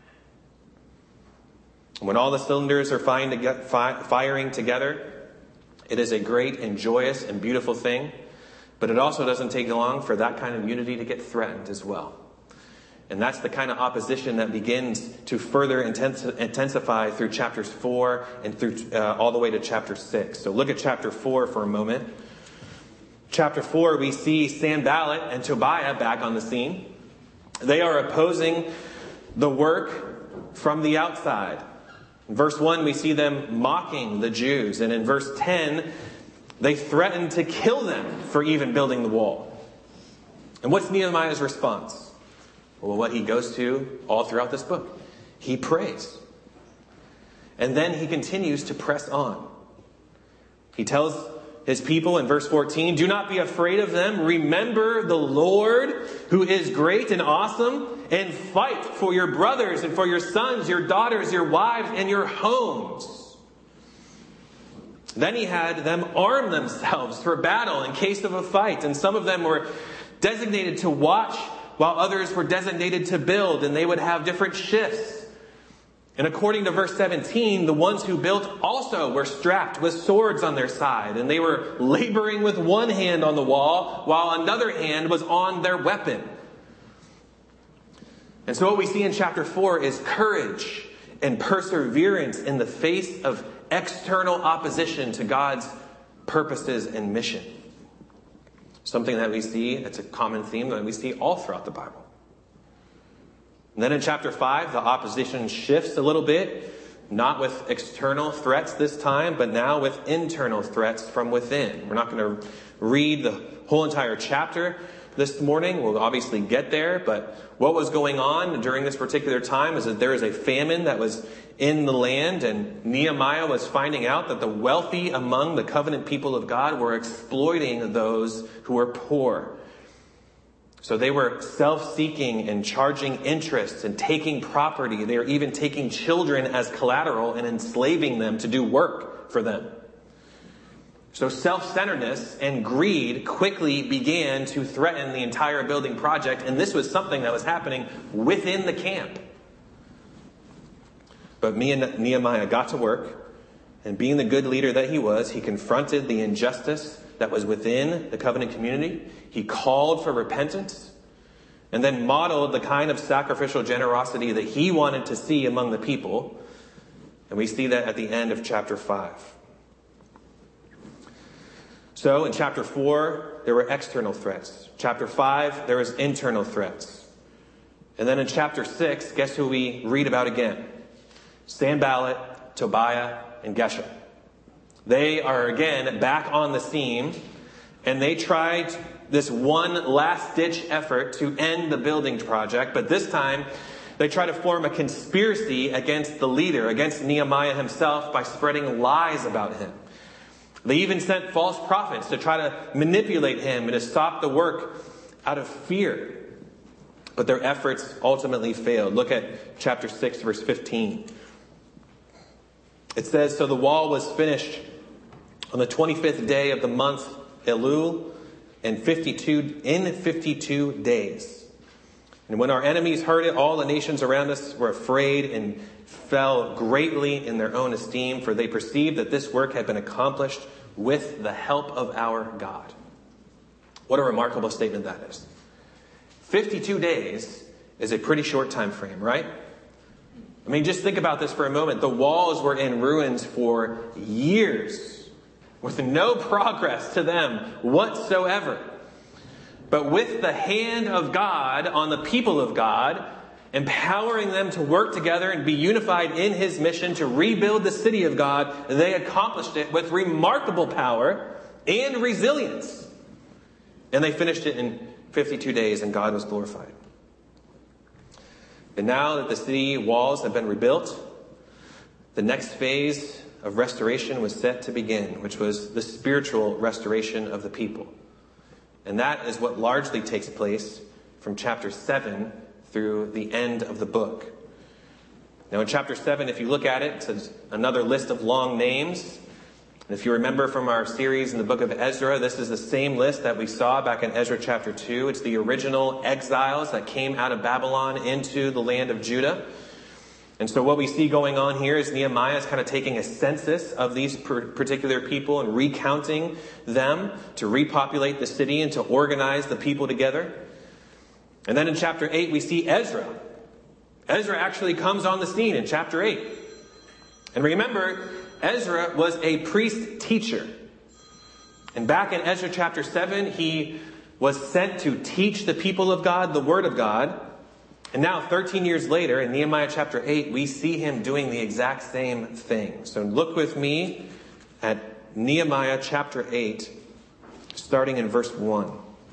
When all the cylinders are firing together, it is a great and joyous and beautiful thing, but it also doesn't take long for that kind of unity to get threatened as well. And that's the kind of opposition that begins to further intensify through chapters four and through uh, all the way to chapter six. So look at chapter four for a moment. Chapter four, we see Sanballat and Tobiah back on the scene. They are opposing the work from the outside. In verse one, we see them mocking the Jews. And in verse ten, they threaten to kill them for even building the wall. And what's Nehemiah's response? Well, what he goes to all throughout this book. He prays. And then he continues to press on. He tells his people in verse fourteen, do not be afraid of them. Remember the Lord who is great and awesome, and fight for your brothers and for your sons, your daughters, your wives, and your homes. Then he had them arm themselves for battle in case of a fight. And some of them were designated to watch while others were designated to build, and they would have different shifts. And according to verse seventeen, the ones who built also were strapped with swords on their side, and they were laboring with one hand on the wall while another hand was on their weapon. And so what we see in chapter four is courage and perseverance in the face of external opposition to God's purposes and mission. Something that we see, it's a common theme that we see all throughout the Bible. And then in chapter five, the opposition shifts a little bit, not with external threats this time, but now with internal threats from within. We're not going to read the whole entire chapter this morning. We'll obviously get there, but what was going on during this particular time is that there is a famine that was in the land, and Nehemiah was finding out that the wealthy among the covenant people of God were exploiting those who were poor. So they were self-seeking and charging interest and taking property. They were even taking children as collateral and enslaving them to do work for them. So self-centeredness and greed quickly began to threaten the entire building project, and this was something that was happening within the camp. But Nehemiah got to work, and being the good leader that he was, he confronted the injustice that was within the covenant community. He called for repentance, and then modeled the kind of sacrificial generosity that he wanted to see among the people. And we see that at the end of chapter five. So in chapter four, there were external threats. Chapter five, there was internal threats. And then in chapter six, guess who we read about again? Sanballat, Tobiah, and Geshem. They are again back on the scene, and they tried this one last-ditch effort to end the building project, but this time they try to form a conspiracy against the leader, against Nehemiah himself, by spreading lies about him. They even sent false prophets to try to manipulate him and to stop the work out of fear. But their efforts ultimately failed. Look at chapter six, verse fifteen. It says, so the wall was finished on the twenty-fifth day of the month Elul in fifty-two, in fifty-two days. And when our enemies heard it, all the nations around us were afraid and fell greatly in their own esteem, for they perceived that this work had been accomplished with the help of our God. What a remarkable statement that is. fifty-two days is a pretty short time frame, right? I mean, just think about this for a moment. The walls were in ruins for years, with no progress to them whatsoever. But with the hand of God on the people of God, empowering them to work together and be unified in his mission to rebuild the city of God, they accomplished it with remarkable power and resilience. And they finished it in fifty-two days, and God was glorified. And now that the city walls have been rebuilt, the next phase of restoration was set to begin, which was the spiritual restoration of the people. And that is what largely takes place from chapter seven through the end of the book. Now in chapter seven, if you look at it, it says another list of long names. And if you remember from our series in the book of Ezra, this is the same list that we saw back in Ezra chapter two. It's the original exiles that came out of Babylon into the land of Judah. And so what we see going on here is Nehemiah is kind of taking a census of these particular people and recounting them to repopulate the city and to organize the people together. And then in chapter eight, we see Ezra. Ezra actually comes on the scene in chapter eight. And remember, Ezra was a priest teacher. And back in Ezra chapter seven, he was sent to teach the people of God the word of God. And now, thirteen years later, in Nehemiah chapter eight, we see him doing the exact same thing. So look with me at Nehemiah chapter eight, starting in verse one.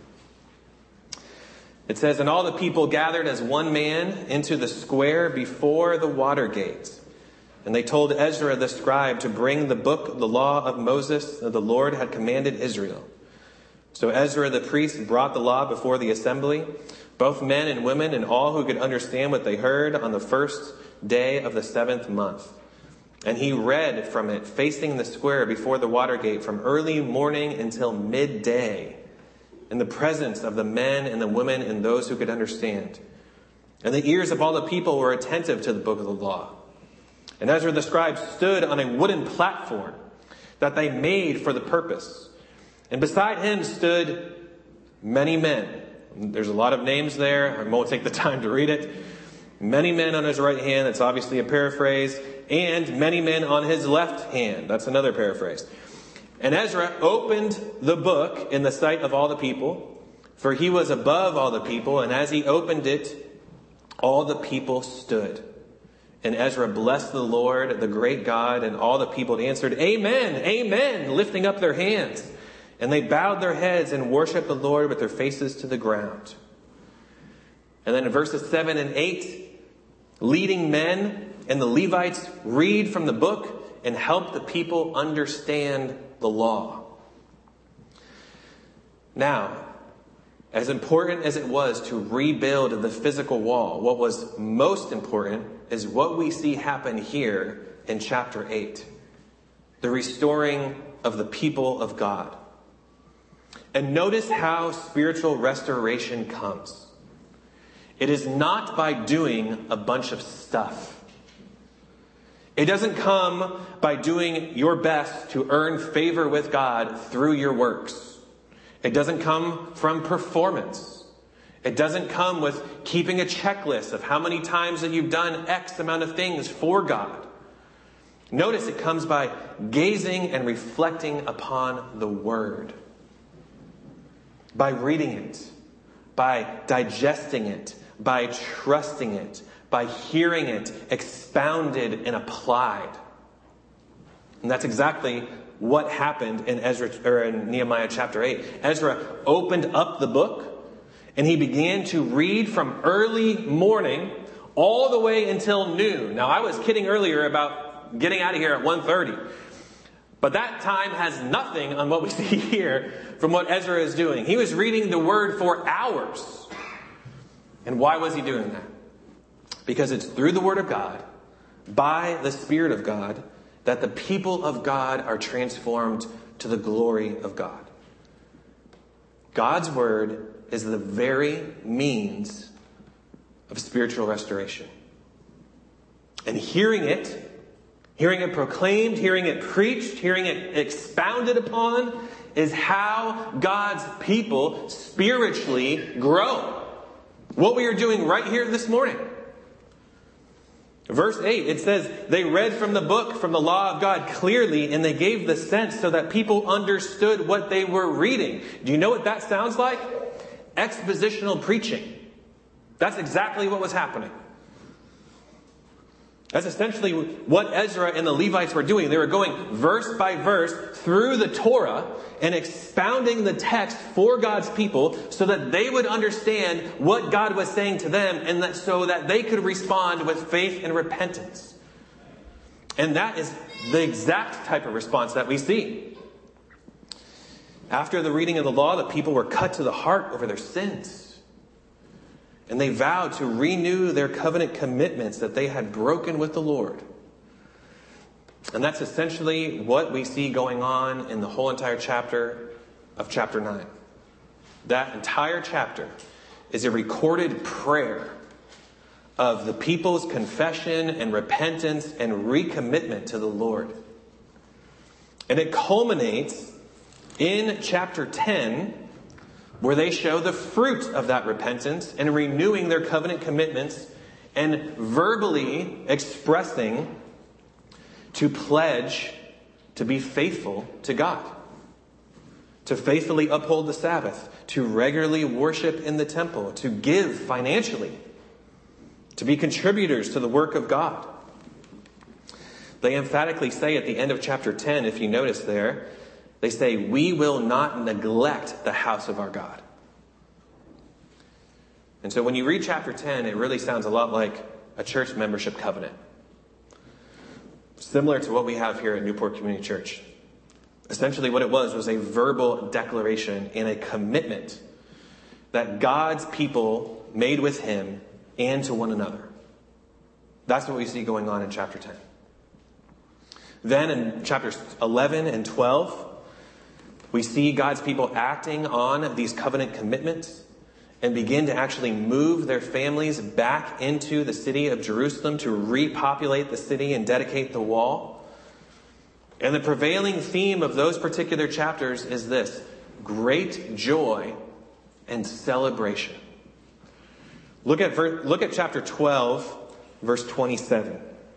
It says, and all the people gathered as one man into the square before the water gate. And they told Ezra the scribe to bring the book, the law of Moses, that the Lord had commanded Israel. So Ezra the priest brought the law before the assembly, both men and women and all who could understand what they heard, on the first day of the seventh month. And he read from it, facing the square before the water gate, from early morning until midday, in the presence of the men and the women and those who could understand. And the ears of all the people were attentive to the book of the law. And Ezra the scribe stood on a wooden platform that they made for the purpose. And beside him stood many men. There's a lot of names there. I won't take the time to read it. Many men on his right hand. That's obviously a paraphrase. And many men on his left hand. That's another paraphrase. And Ezra opened the book in the sight of all the people, for he was above all the people. And as he opened it, all the people stood. And Ezra blessed the Lord, the great God, and all the people answered, Amen, Amen, lifting up their hands. And they bowed their heads and worshiped the Lord with their faces to the ground. And then in verses seven and eight, leading men and the Levites read from the book and help the people understand the law. Now, as important as it was to rebuild the physical wall, what was most important is what we see happen here in chapter eight. The restoring of the people of God. And notice how spiritual restoration comes. It is not by doing a bunch of stuff. It doesn't come by doing your best to earn favor with God through your works. It doesn't come from performance. It doesn't come with keeping a checklist of how many times that you've done X amount of things for God. Notice it comes by gazing and reflecting upon the Word. By reading it, by digesting it, by trusting it, by hearing it expounded and applied. And that's exactly what happened in Ezra or in Nehemiah chapter eight. Ezra opened up the book and he began to read from early morning all the way until noon. Now, I was kidding earlier about getting out of here at one thirty. But that time has nothing on what we see here from what Ezra is doing. He was reading the word for hours. And why was he doing that? Because it's through the word of God, by the Spirit of God, that the people of God are transformed to the glory of God. God's word is the very means of spiritual restoration. And hearing it, hearing it proclaimed, hearing it preached, hearing it expounded upon is how God's people spiritually grow. What we are doing right here this morning. Verse eight, it says, they read from the book, from the law of God clearly, and they gave the sense so that people understood what they were reading. Do you know what that sounds like? Expositional preaching. That's exactly what was happening. That's essentially what Ezra and the Levites were doing. They were going verse by verse through the Torah and expounding the text for God's people so that they would understand what God was saying to them, and that so that they could respond with faith and repentance. And that is the exact type of response that we see. After the reading of the law, the people were cut to the heart over their sins. And they vowed to renew their covenant commitments that they had broken with the Lord. And that's essentially what we see going on in the whole entire chapter of chapter nine. That entire chapter is a recorded prayer of the people's confession and repentance and recommitment to the Lord. And it culminates in chapter ten, where they show the fruit of that repentance and renewing their covenant commitments and verbally expressing to pledge to be faithful to God, to faithfully uphold the Sabbath, to regularly worship in the temple, to give financially, to be contributors to the work of God. They emphatically say at the end of chapter ten, if you notice there, they say, we will not neglect the house of our God. And so when you read chapter ten, it really sounds a lot like a church membership covenant. Similar to what we have here at Newport Community Church. Essentially what it was was a verbal declaration and a commitment that God's people made with him and to one another. That's what we see going on in chapter ten. Then in chapters eleven and twelve, we see God's people acting on these covenant commitments and begin to actually move their families back into the city of Jerusalem to repopulate the city and dedicate the wall. And the prevailing theme of those particular chapters is this: great joy and celebration. Look at, ver- look at chapter twelve, verse twenty-seven.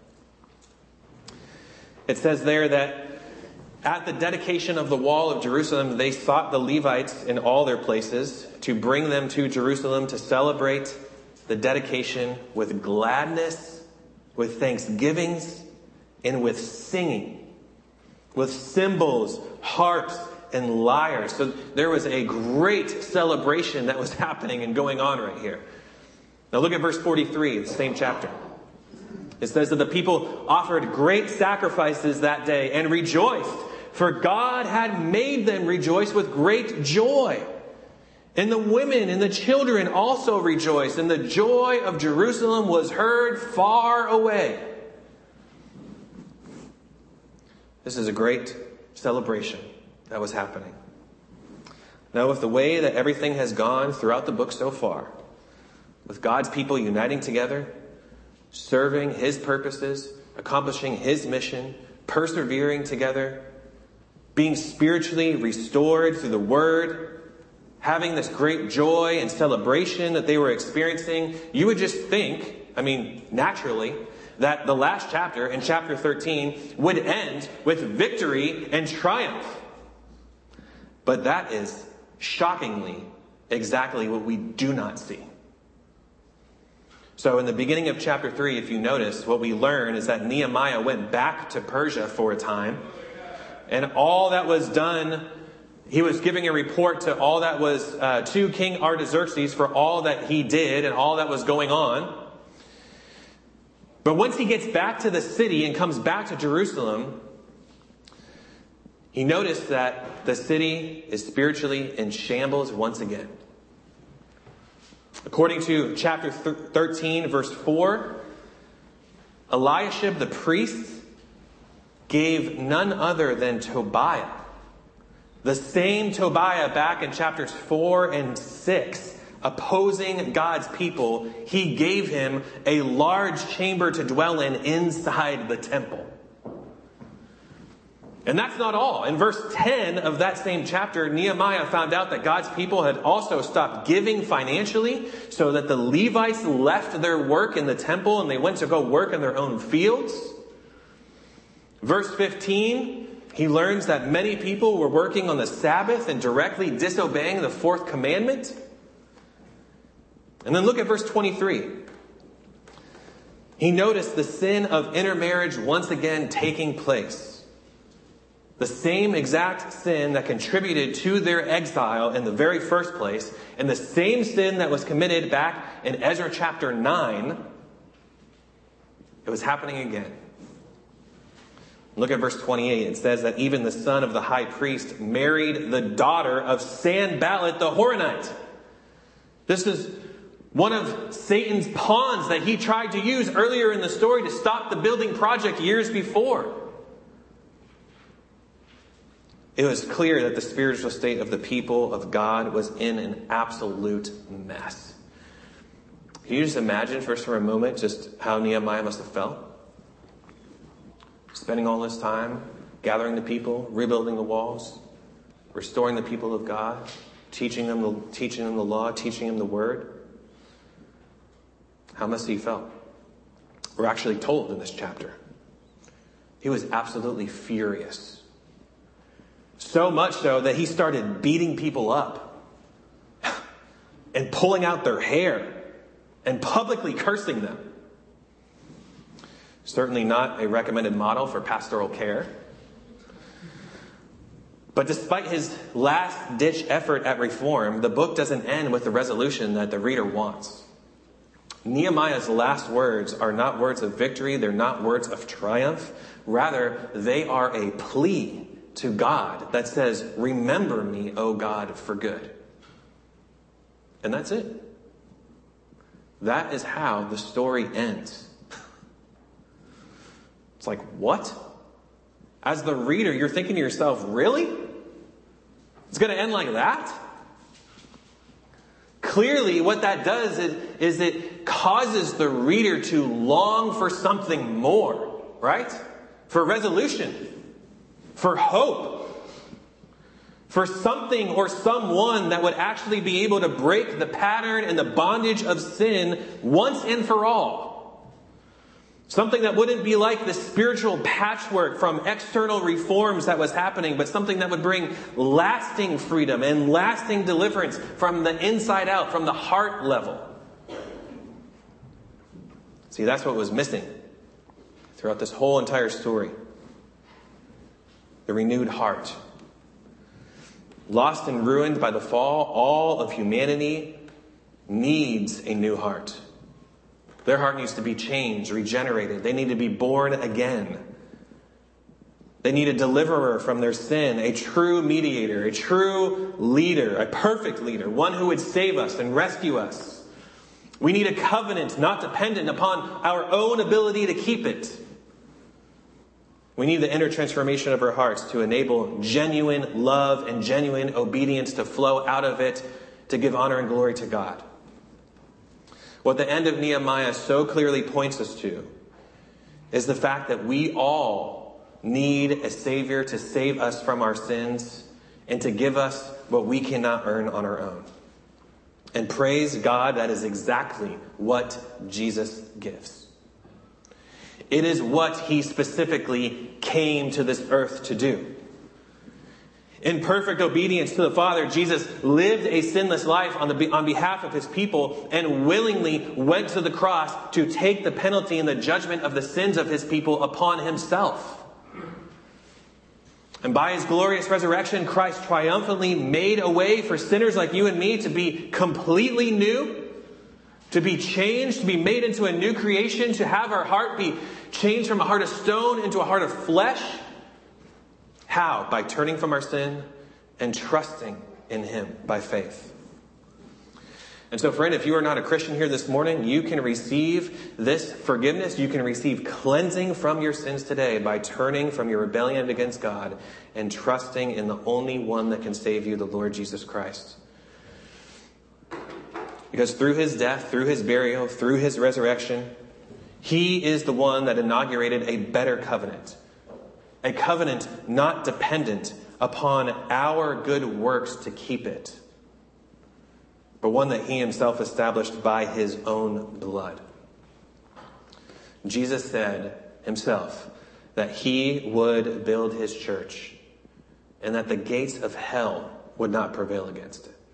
It says there that at the dedication of the wall of Jerusalem, they sought the Levites in all their places to bring them to Jerusalem to celebrate the dedication with gladness, with thanksgivings, and with singing, with cymbals, harps, and lyres. So there was a great celebration that was happening and going on right here. Now look at verse forty-three, the same chapter. It says that the people offered great sacrifices that day and rejoiced, for God had made them rejoice with great joy. And the women and the children also rejoiced, and the joy of Jerusalem was heard far away. This is a great celebration that was happening. Now, with the way that everything has gone throughout the book so far, with God's people uniting together, serving his purposes, accomplishing his mission, persevering together, being spiritually restored through the word, having this great joy and celebration that they were experiencing, you would just think, I mean, naturally, that the last chapter, in chapter thirteen, would end with victory and triumph. But that is shockingly exactly what we do not see. So in the beginning of chapter three, if you notice, what we learn is that Nehemiah went back to Persia for a time. And all that was done, he was giving a report to all that was, uh, to King Artaxerxes for all that he did and all that was going on. But once he gets back to the city and comes back to Jerusalem, he noticed that the city is spiritually in shambles once again. According to chapter thirteen, verse four, Eliashib the priest gave none other than Tobiah. The same Tobiah back in chapters four and six, opposing God's people, he gave him a large chamber to dwell in inside the temple. And that's not all. In verse ten of that same chapter, Nehemiah found out that God's people had also stopped giving financially, so that the Levites left their work in the temple and they went to go work in their own fields. Verse fifteen, he learns that many people were working on the Sabbath and directly disobeying the fourth commandment. And then look at verse twenty-three. He noticed the sin of intermarriage once again taking place. The same exact sin that contributed to their exile in the very first place, and the same sin that was committed back in Ezra chapter nine, it was happening again. Look at verse twenty-eight. It says that even the son of the high priest married the daughter of Sanballat the Horonite. This is one of Satan's pawns that he tried to use earlier in the story to stop the building project years before. It was clear that the spiritual state of the people of God was in an absolute mess. Can you just imagine for a moment just how Nehemiah must have felt? Spending all this time gathering the people, rebuilding the walls, restoring the people of God, teaching them the, teaching them the law, teaching them the word. How must he felt? We're actually told in this chapter. He was absolutely furious. So much so that he started beating people up and pulling out their hair and publicly cursing them. Certainly not a recommended model for pastoral care. But despite his last-ditch effort at reform, the book doesn't end with the resolution that the reader wants. Nehemiah's last words are not words of victory. They're not words of triumph. Rather, they are a plea to God that says, "Remember me, O God, for good." And that's it. That is how the story ends. It's like, what? As the reader, you're thinking to yourself, really? It's going to end like that? Clearly, what that does is, is it causes the reader to long for something more, right? For resolution. For hope. For something or someone that would actually be able to break the pattern and the bondage of sin once and for all. Something that wouldn't be like the spiritual patchwork from external reforms that was happening, but something that would bring lasting freedom and lasting deliverance from the inside out, from the heart level. See, that's what was missing throughout this whole entire story. The renewed heart. Lost and ruined by the fall, all of humanity needs a new heart. Their heart needs to be changed, regenerated. They need to be born again. They need a deliverer from their sin, a true mediator, a true leader, a perfect leader, one who would save us and rescue us. We need a covenant not dependent upon our own ability to keep it. We need the inner transformation of our hearts to enable genuine love and genuine obedience to flow out of it to give honor and glory to God. What the end of Nehemiah so clearly points us to is the fact that we all need a Savior to save us from our sins and to give us what we cannot earn on our own. And praise God, that is exactly what Jesus gives. It is what he specifically came to this earth to do. In perfect obedience to the Father, Jesus lived a sinless life on, the, on behalf of his people and willingly went to the cross to take the penalty and the judgment of the sins of his people upon himself. And by his glorious resurrection, Christ triumphantly made a way for sinners like you and me to be completely new, to be changed, to be made into a new creation, to have our heart be changed from a heart of stone into a heart of flesh. How? By turning from our sin and trusting in him by faith. And so, friend, if you are not a Christian here this morning, you can receive this forgiveness. You can receive cleansing from your sins today by turning from your rebellion against God and trusting in the only one that can save you, the Lord Jesus Christ. Because through his death, through his burial, through his resurrection, he is the one that inaugurated a better covenant. A covenant not dependent upon our good works to keep it, but one that he himself established by his own blood. Jesus said himself that he would build his church and that the gates of hell would not prevail against it.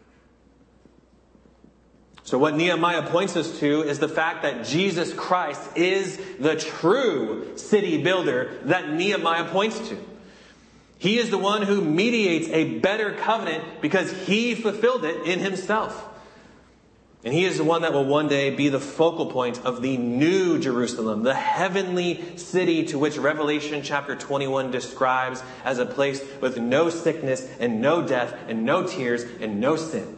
So what Nehemiah points us to is the fact that Jesus Christ is the true city builder that Nehemiah points to. He is the one who mediates a better covenant because he fulfilled it in himself. And he is the one that will one day be the focal point of the new Jerusalem, the heavenly city to which Revelation chapter twenty-one describes as a place with no sickness and no death and no tears and no sin.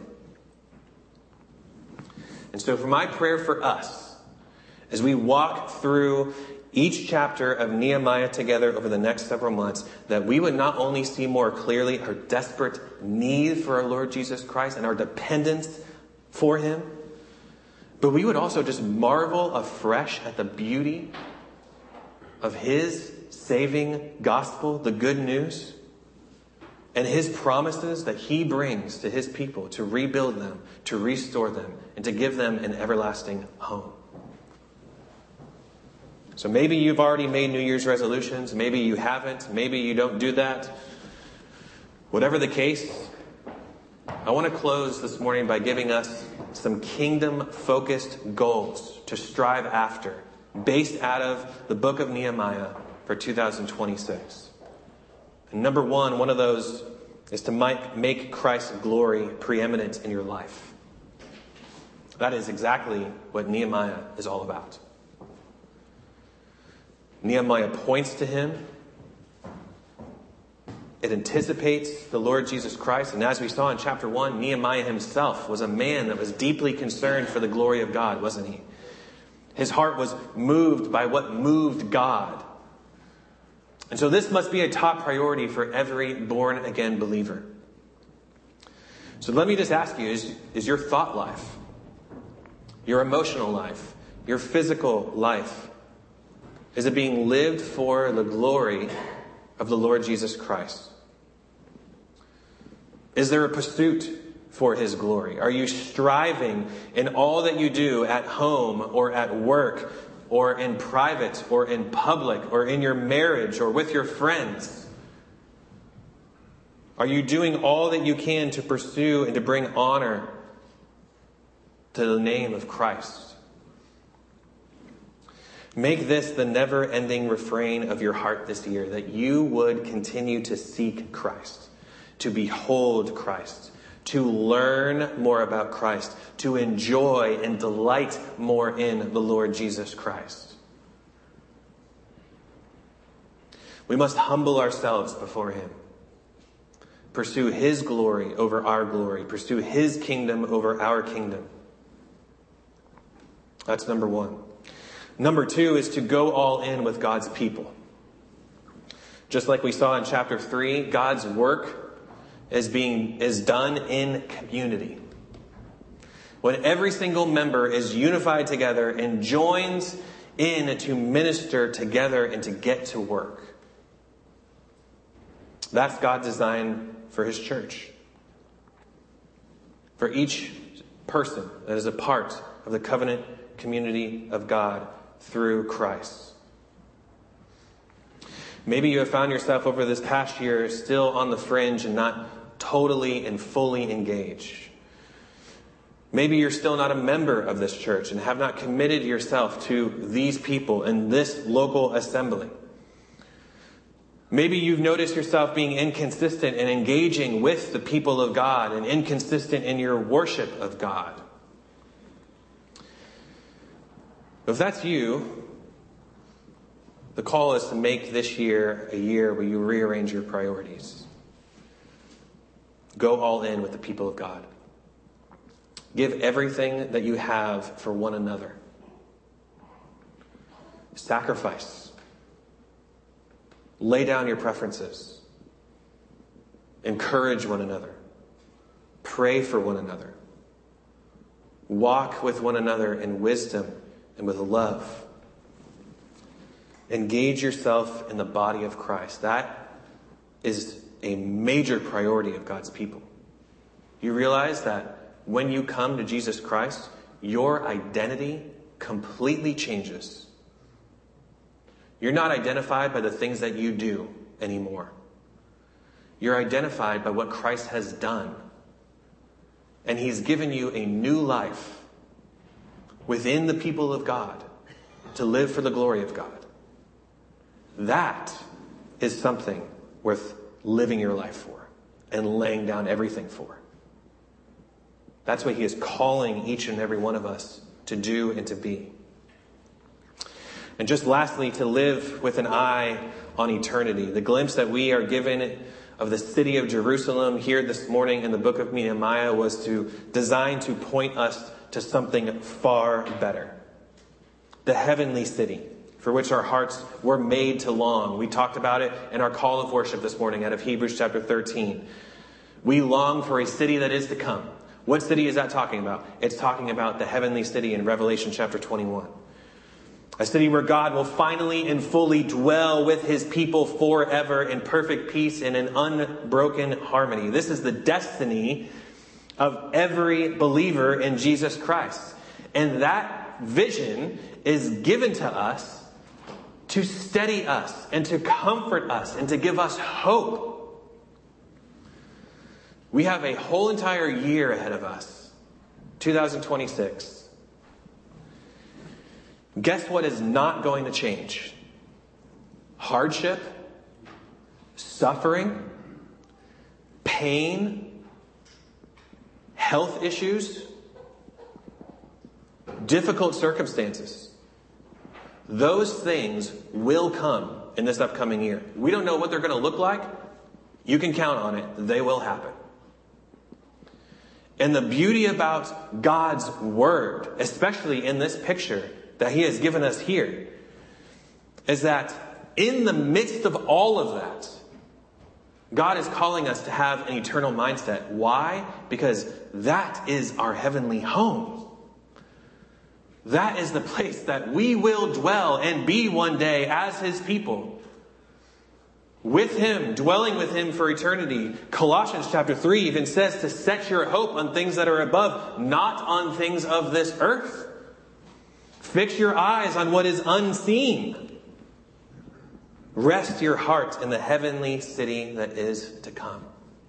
And so for my prayer for us, as we walk through each chapter of Nehemiah together over the next several months, that we would not only see more clearly our desperate need for our Lord Jesus Christ and our dependence for him, but we would also just marvel afresh at the beauty of his saving gospel, the good news, and his promises that he brings to his people to rebuild them, to restore them, and to give them an everlasting home. So maybe you've already made New Year's resolutions. Maybe you haven't. Maybe you don't do that. Whatever the case, I want to close this morning by giving us some kingdom-focused goals to strive after, based out of the book of Nehemiah for two thousand twenty-six. And number one, one of those is to make Christ's glory preeminent in your life. That is exactly what Nehemiah is all about. Nehemiah points to him. It anticipates the Lord Jesus Christ. And as we saw in chapter one, Nehemiah himself was a man that was deeply concerned for the glory of God, wasn't he? His heart was moved by what moved God. And so this must be a top priority for every born-again believer. So let me just ask you, is, is your thought life, your emotional life, your physical life, is it being lived for the glory of the Lord Jesus Christ? Is there a pursuit for his glory? Are you striving in all that you do at home or at work or in private or in public or in your marriage or with your friends? Are you doing all that you can to pursue and to bring honor to the name of Christ? Make this the never-ending refrain of your heart this year, that you would continue to seek Christ, to behold Christ, to learn more about Christ, to enjoy and delight more in the Lord Jesus Christ. We must humble ourselves before him. Pursue his glory over our glory. Pursue his kingdom over our kingdom. That's number one. Number two is to go all in with God's people. Just like we saw in chapter three, God's work is being is done in community. When every single member is unified together and joins in to minister together and to get to work. That's God's design for his church. For each person that is a part of the covenant community of God through Christ. Maybe you have found yourself over this past year still on the fringe and not totally and fully engaged. Maybe you're still not a member of this church and have not committed yourself to these people in this local assembly. Maybe you've noticed yourself being inconsistent in engaging with the people of God and inconsistent in your worship of God. If that's you, the call is to make this year a year where you rearrange your priorities. Go all in with the people of God. Give everything that you have for one another. Sacrifice. Lay down your preferences. Encourage one another. Pray for one another. Walk with one another in wisdom and with love. Engage yourself in the body of Christ. That is a major priority of God's people. You realize that when you come to Jesus Christ, your identity completely changes. You're not identified by the things that you do anymore. You're identified by what Christ has done. And he's given you a new life within the people of God to live for the glory of God. That is something worth living your life for and laying down everything for. That's what he is calling each and every one of us to do and to be. And just lastly, to live with an eye on eternity. The glimpse that we are given of the city of Jerusalem here this morning in the book of Nehemiah was to designed to point us to something far better. The heavenly city, for which our hearts were made to long. We talked about it in our call of worship this morning out of Hebrews chapter thirteen. We long for a city that is to come. What city is that talking about? It's talking about the heavenly city in Revelation chapter twenty-one. A city where God will finally and fully dwell with his people forever in perfect peace and in unbroken harmony. This is the destiny of every believer in Jesus Christ. And that vision is given to us to steady us and to comfort us and to give us hope. We have a whole entire year ahead of us, two thousand twenty-six. Guess what is not going to change? Hardship, suffering, pain, health issues, difficult circumstances. Those things will come in this upcoming year. We don't know what they're going to look like. You can count on it. They will happen. And the beauty about God's word, especially in this picture that he has given us here, is that in the midst of all of that, God is calling us to have an eternal mindset. Why? Because that is our heavenly home. That is the place that we will dwell and be one day as his people. With him, dwelling with him for eternity. Colossians chapter three even says to set your hope on things that are above, not on things of this earth. Fix your eyes on what is unseen. Rest your heart in the heavenly city that is to come.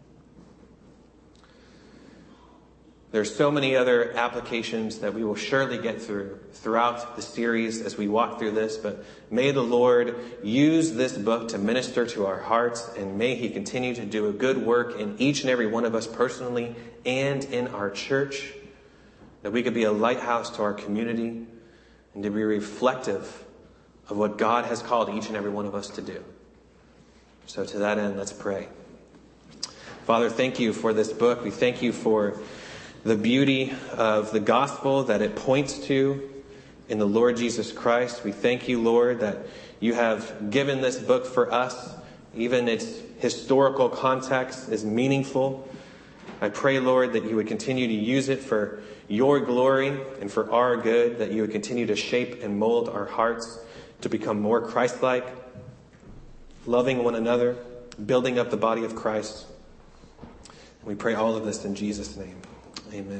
There's so many other applications that we will surely get through throughout the series as we walk through this, but may the Lord use this book to minister to our hearts, and may he continue to do a good work in each and every one of us personally and in our church, that we could be a lighthouse to our community and to be reflective of what God has called each and every one of us to do. So to that end, let's pray. Father, thank you for this book. We thank you for the beauty of the gospel that it points to in the Lord Jesus Christ. We thank you, Lord, that you have given this book for us. Even its historical context is meaningful. I pray, Lord, that you would continue to use it for your glory and for our good, that you would continue to shape and mold our hearts to become more Christ-like, loving one another, building up the body of Christ. And we pray all of this in Jesus' name. Amen.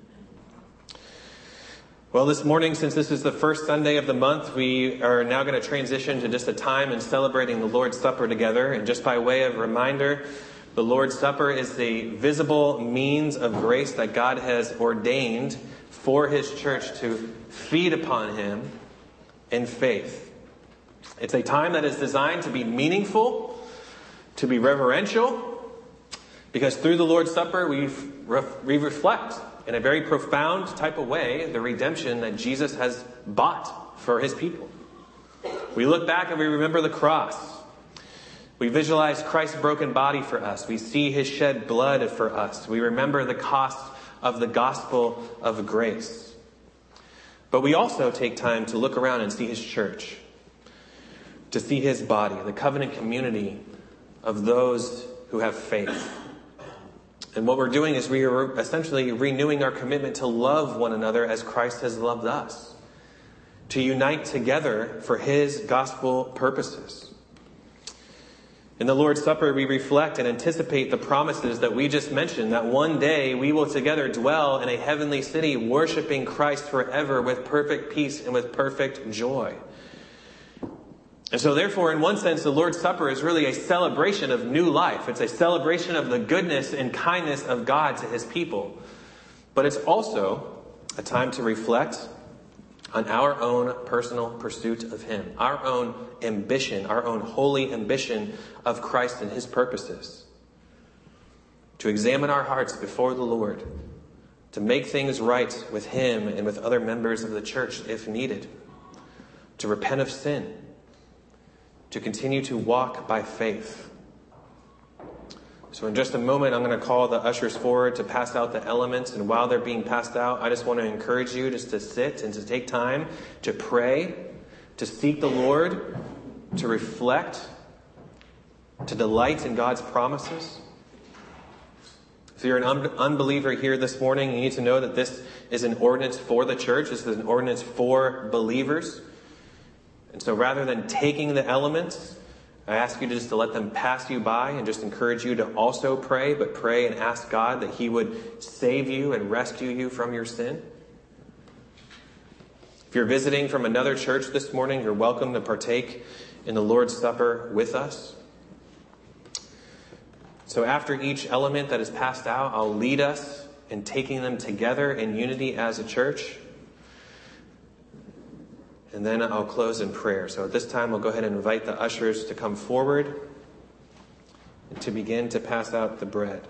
Well, this morning, since this is the first Sunday of the month, we are now going to transition to just a time in celebrating the Lord's Supper together. And just by way of reminder, the Lord's Supper is the visible means of grace that God has ordained for his church to feed upon him in faith. It's a time that is designed to be meaningful, to be reverential, because through the Lord's Supper we we reflect in a very profound type of way the redemption that Jesus has bought for his people. We look back and we remember the cross. We visualize Christ's broken body for us. We see his shed blood for us. We remember the cost of the gospel of grace. But we also take time to look around and see his church, to see his body, the covenant community of those who have faith. And what we're doing is we are essentially renewing our commitment to love one another as Christ has loved us, to unite together for his gospel purposes. In the Lord's Supper, we reflect and anticipate the promises that we just mentioned, that one day we will together dwell in a heavenly city, worshiping Christ forever with perfect peace and with perfect joy. And so therefore, in one sense, the Lord's Supper is really a celebration of new life. It's a celebration of the goodness and kindness of God to his people. But it's also a time to reflect on our own personal pursuit of him, our own ambition, our own holy ambition of Christ and his purposes. To examine our hearts before the Lord, to make things right with him and with other members of the church if needed, to repent of sin, to continue to walk by faith. So in just a moment, I'm going to call the ushers forward to pass out the elements. And while they're being passed out, I just want to encourage you just to sit and to take time to pray, to seek the Lord, to reflect, to delight in God's promises. If you're an un- unbeliever here this morning, you need to know that this is an ordinance for the church. This is an ordinance for believers. And so rather than taking the elements, I ask you to just to let them pass you by and just encourage you to also pray, but pray and ask God that he would save you and rescue you from your sin. If you're visiting from another church this morning, you're welcome to partake in the Lord's Supper with us. So after each element that is passed out, I'll lead us in taking them together in unity as a church. And then I'll close in prayer. So at this time, I'll go ahead and invite the ushers to come forward and to begin to pass out the bread.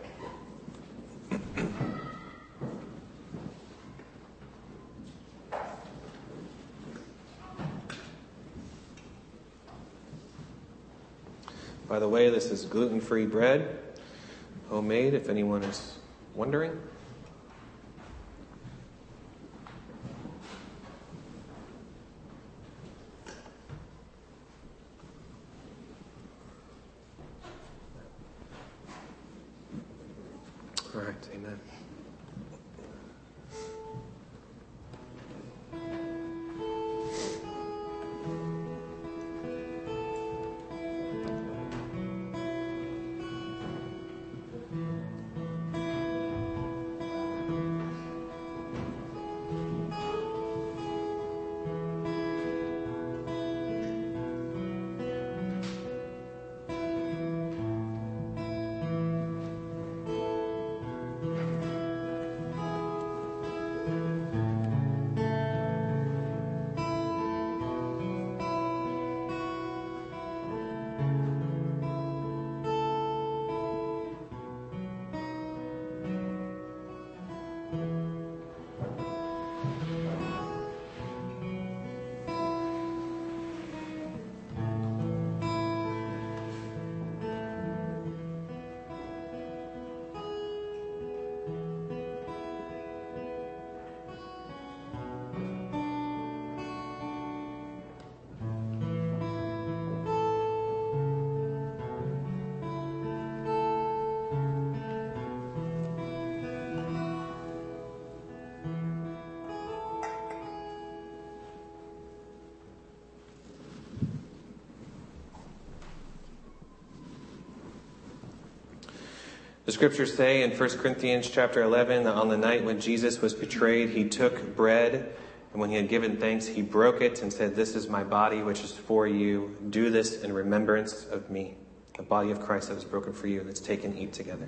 By the way, this is gluten-free bread, homemade, if anyone is wondering. All right, amen. The scriptures say in First Corinthians chapter eleven that on the night when Jesus was betrayed, he took bread, and when he had given thanks, he broke it and said, "This is my body, which is for you. Do this in remembrance of me." The body of Christ that was broken for you. Let's take and eat together.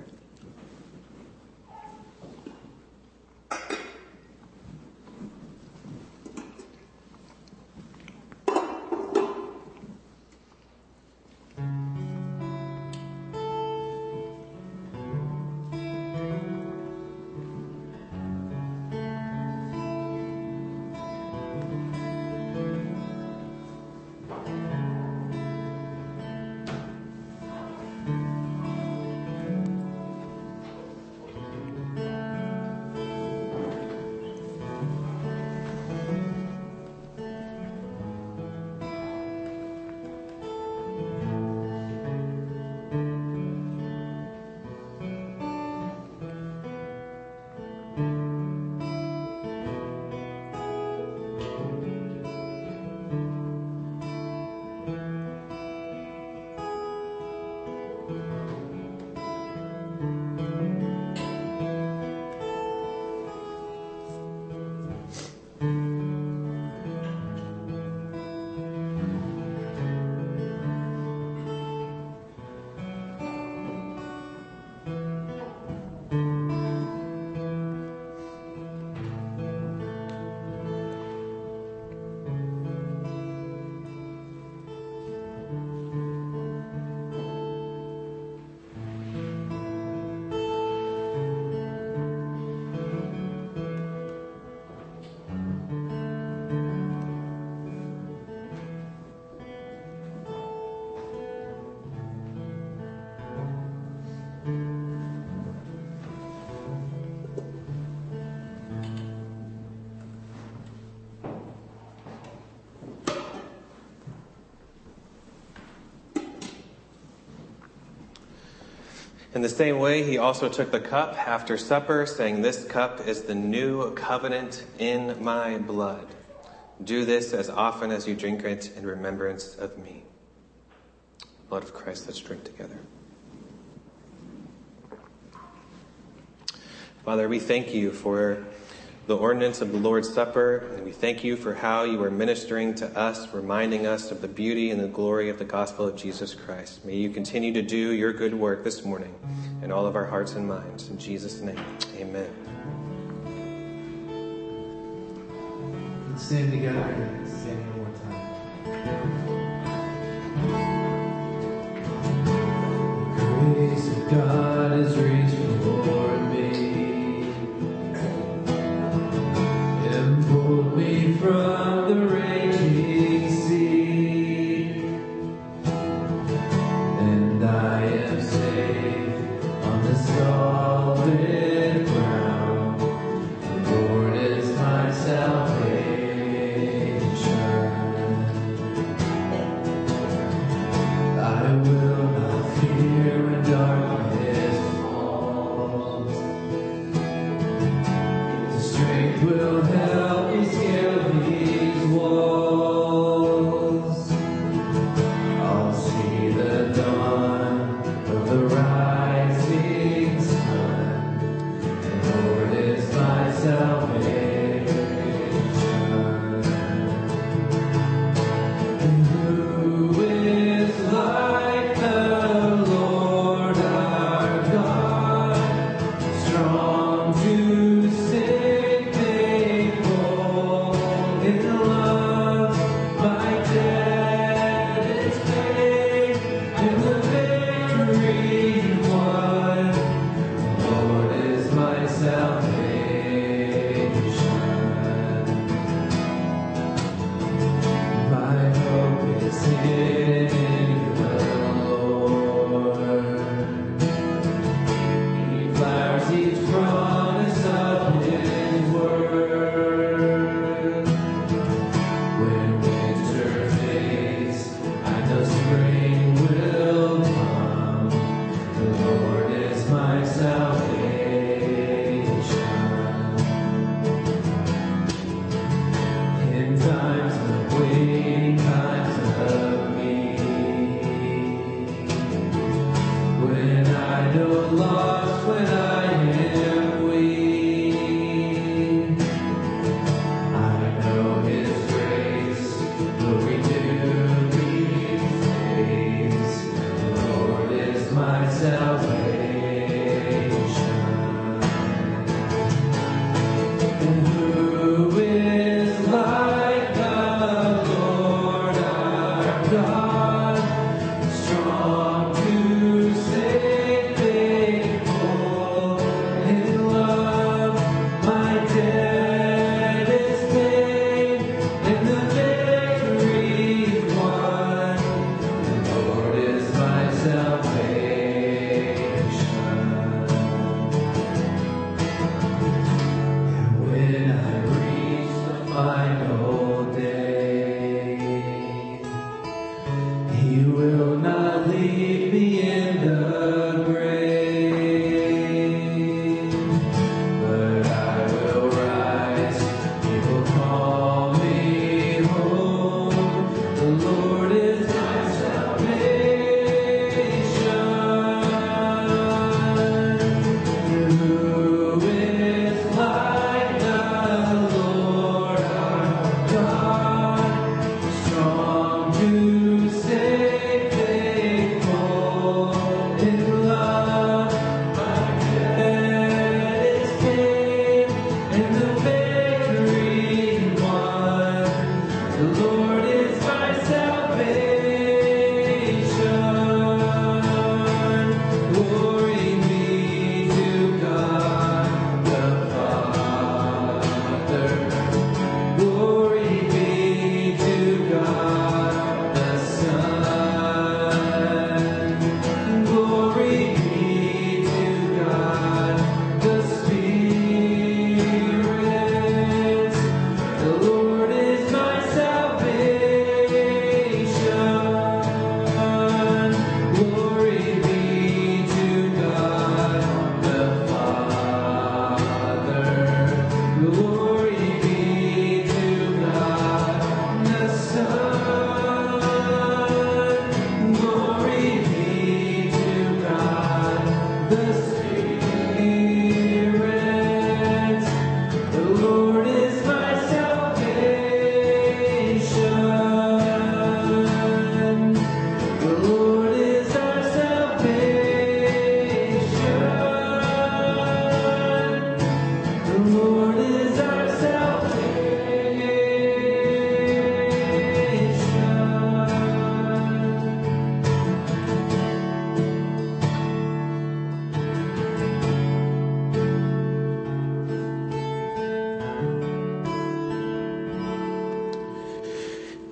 In the same way, he also took the cup after supper, saying, "This cup is the new covenant in my blood. Do this as often as you drink it in remembrance of me." Blood of Christ, let's drink together. Father, we thank you for the ordinance of the Lord's Supper, and we thank you for how you are ministering to us, reminding us of the beauty and the glory of the gospel of Jesus Christ. May you continue to do your good work this morning in all of our hearts and minds. In Jesus' name, amen. Let's stand together and sing one more time. The grace of God has reached for me. Pulled me from the raging sea, and I am safe on the solid ground. The Lord is my salvation. I will not fear when darkness falls. His strength will help scale these walls. I'll see the dawn of the rising sun. The Lord is my salvation. And who is like the Lord our God, strong to save? In love, my debt is paid, and the victory won. The Lord is my salvation. My hope is hidden in the Lord. He flowers each promise of His word. Spring will come. The Lord is my salvation. In times of waiting, times of need, when I know lost, when I am weak, I know His grace will renew. My salvation. And who is like the Lord our God, strong to save, faithful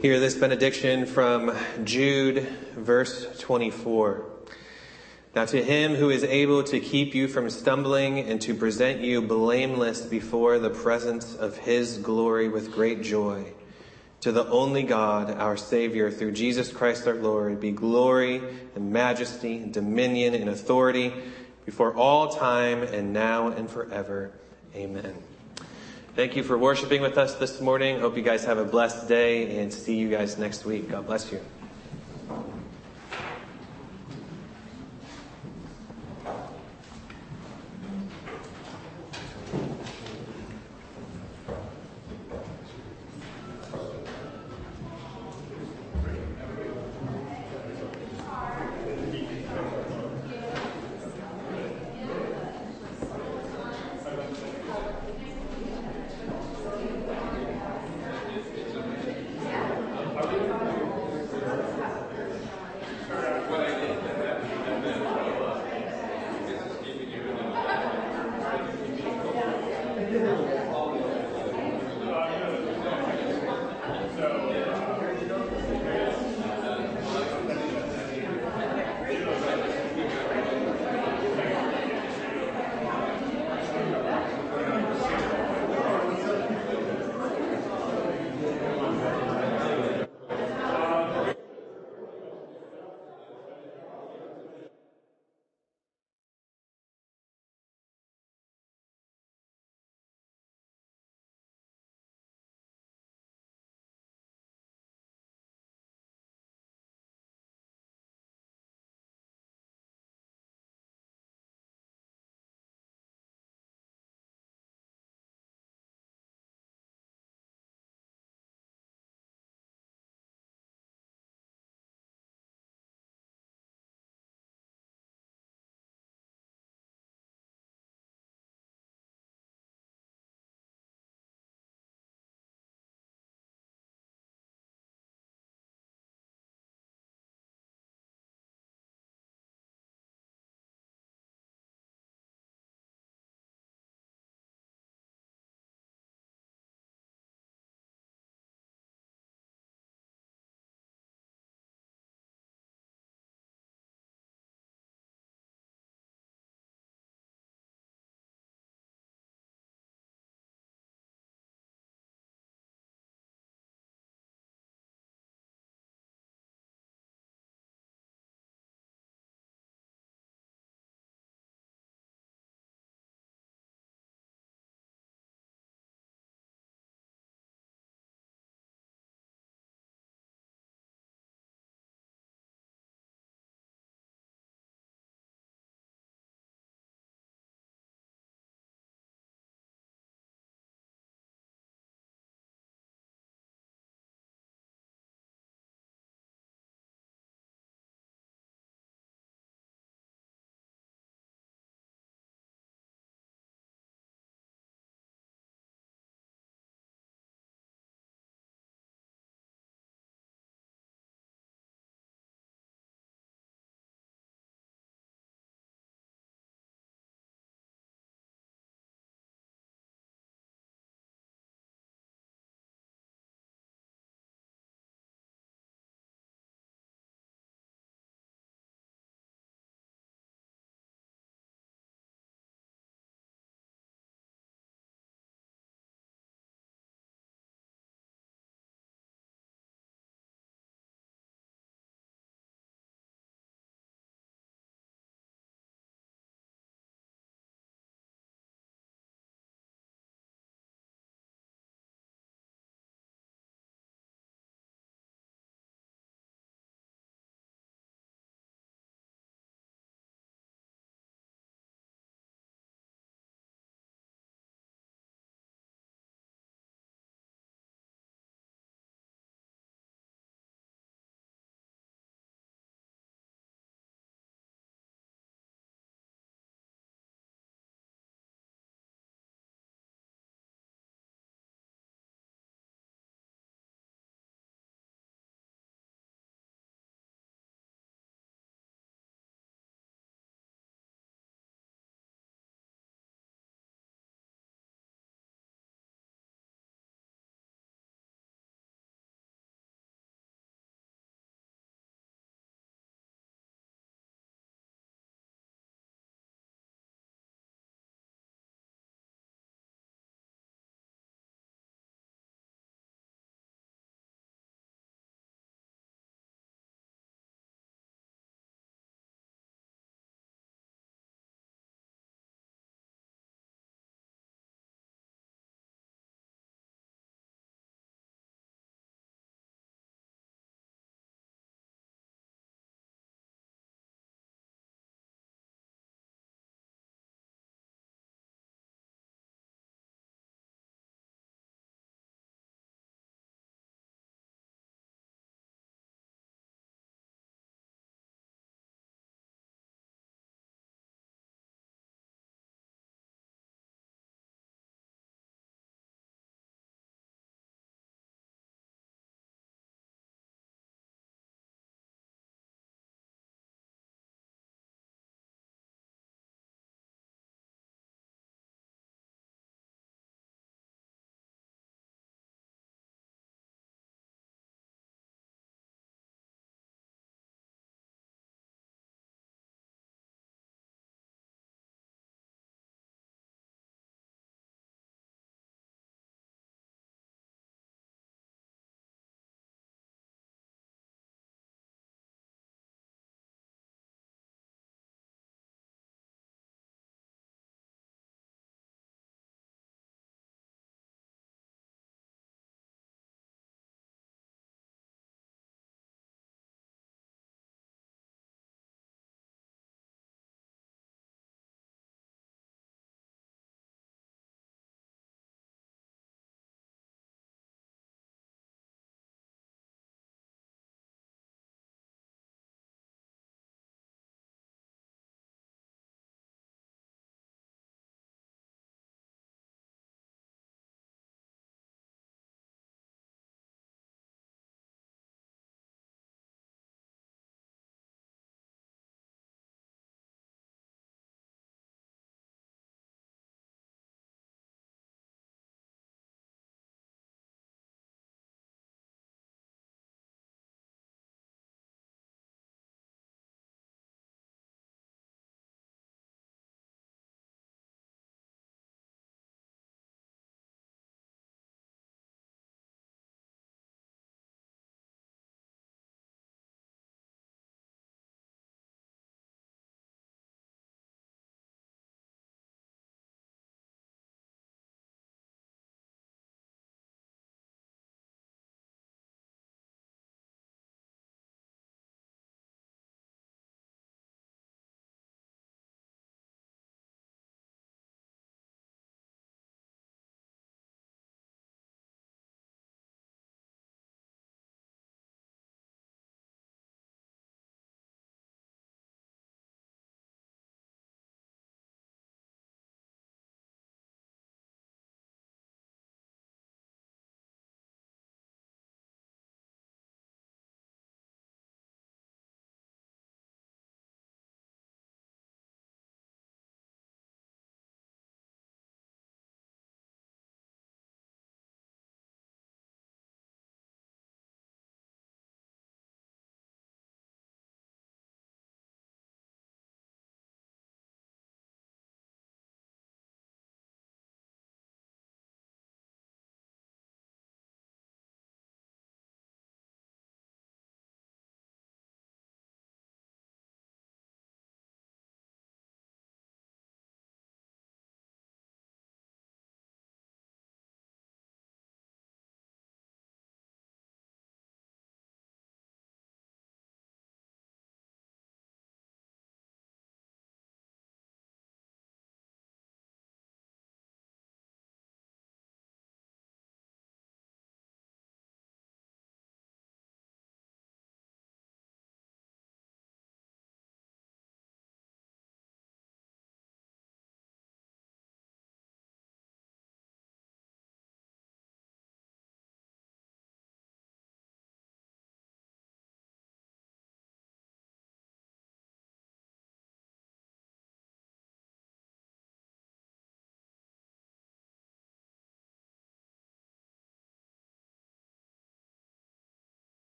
Hear this benediction from Jude, verse twenty-four. Now to him who is able to keep you from stumbling and to present you blameless before the presence of his glory with great joy, to the only God, our Savior, through Jesus Christ our Lord, be glory and majesty and dominion and authority before all time and now and forever. Amen. Thank you for worshiping with us this morning. Hope you guys have a blessed day and see you guys next week. God bless you.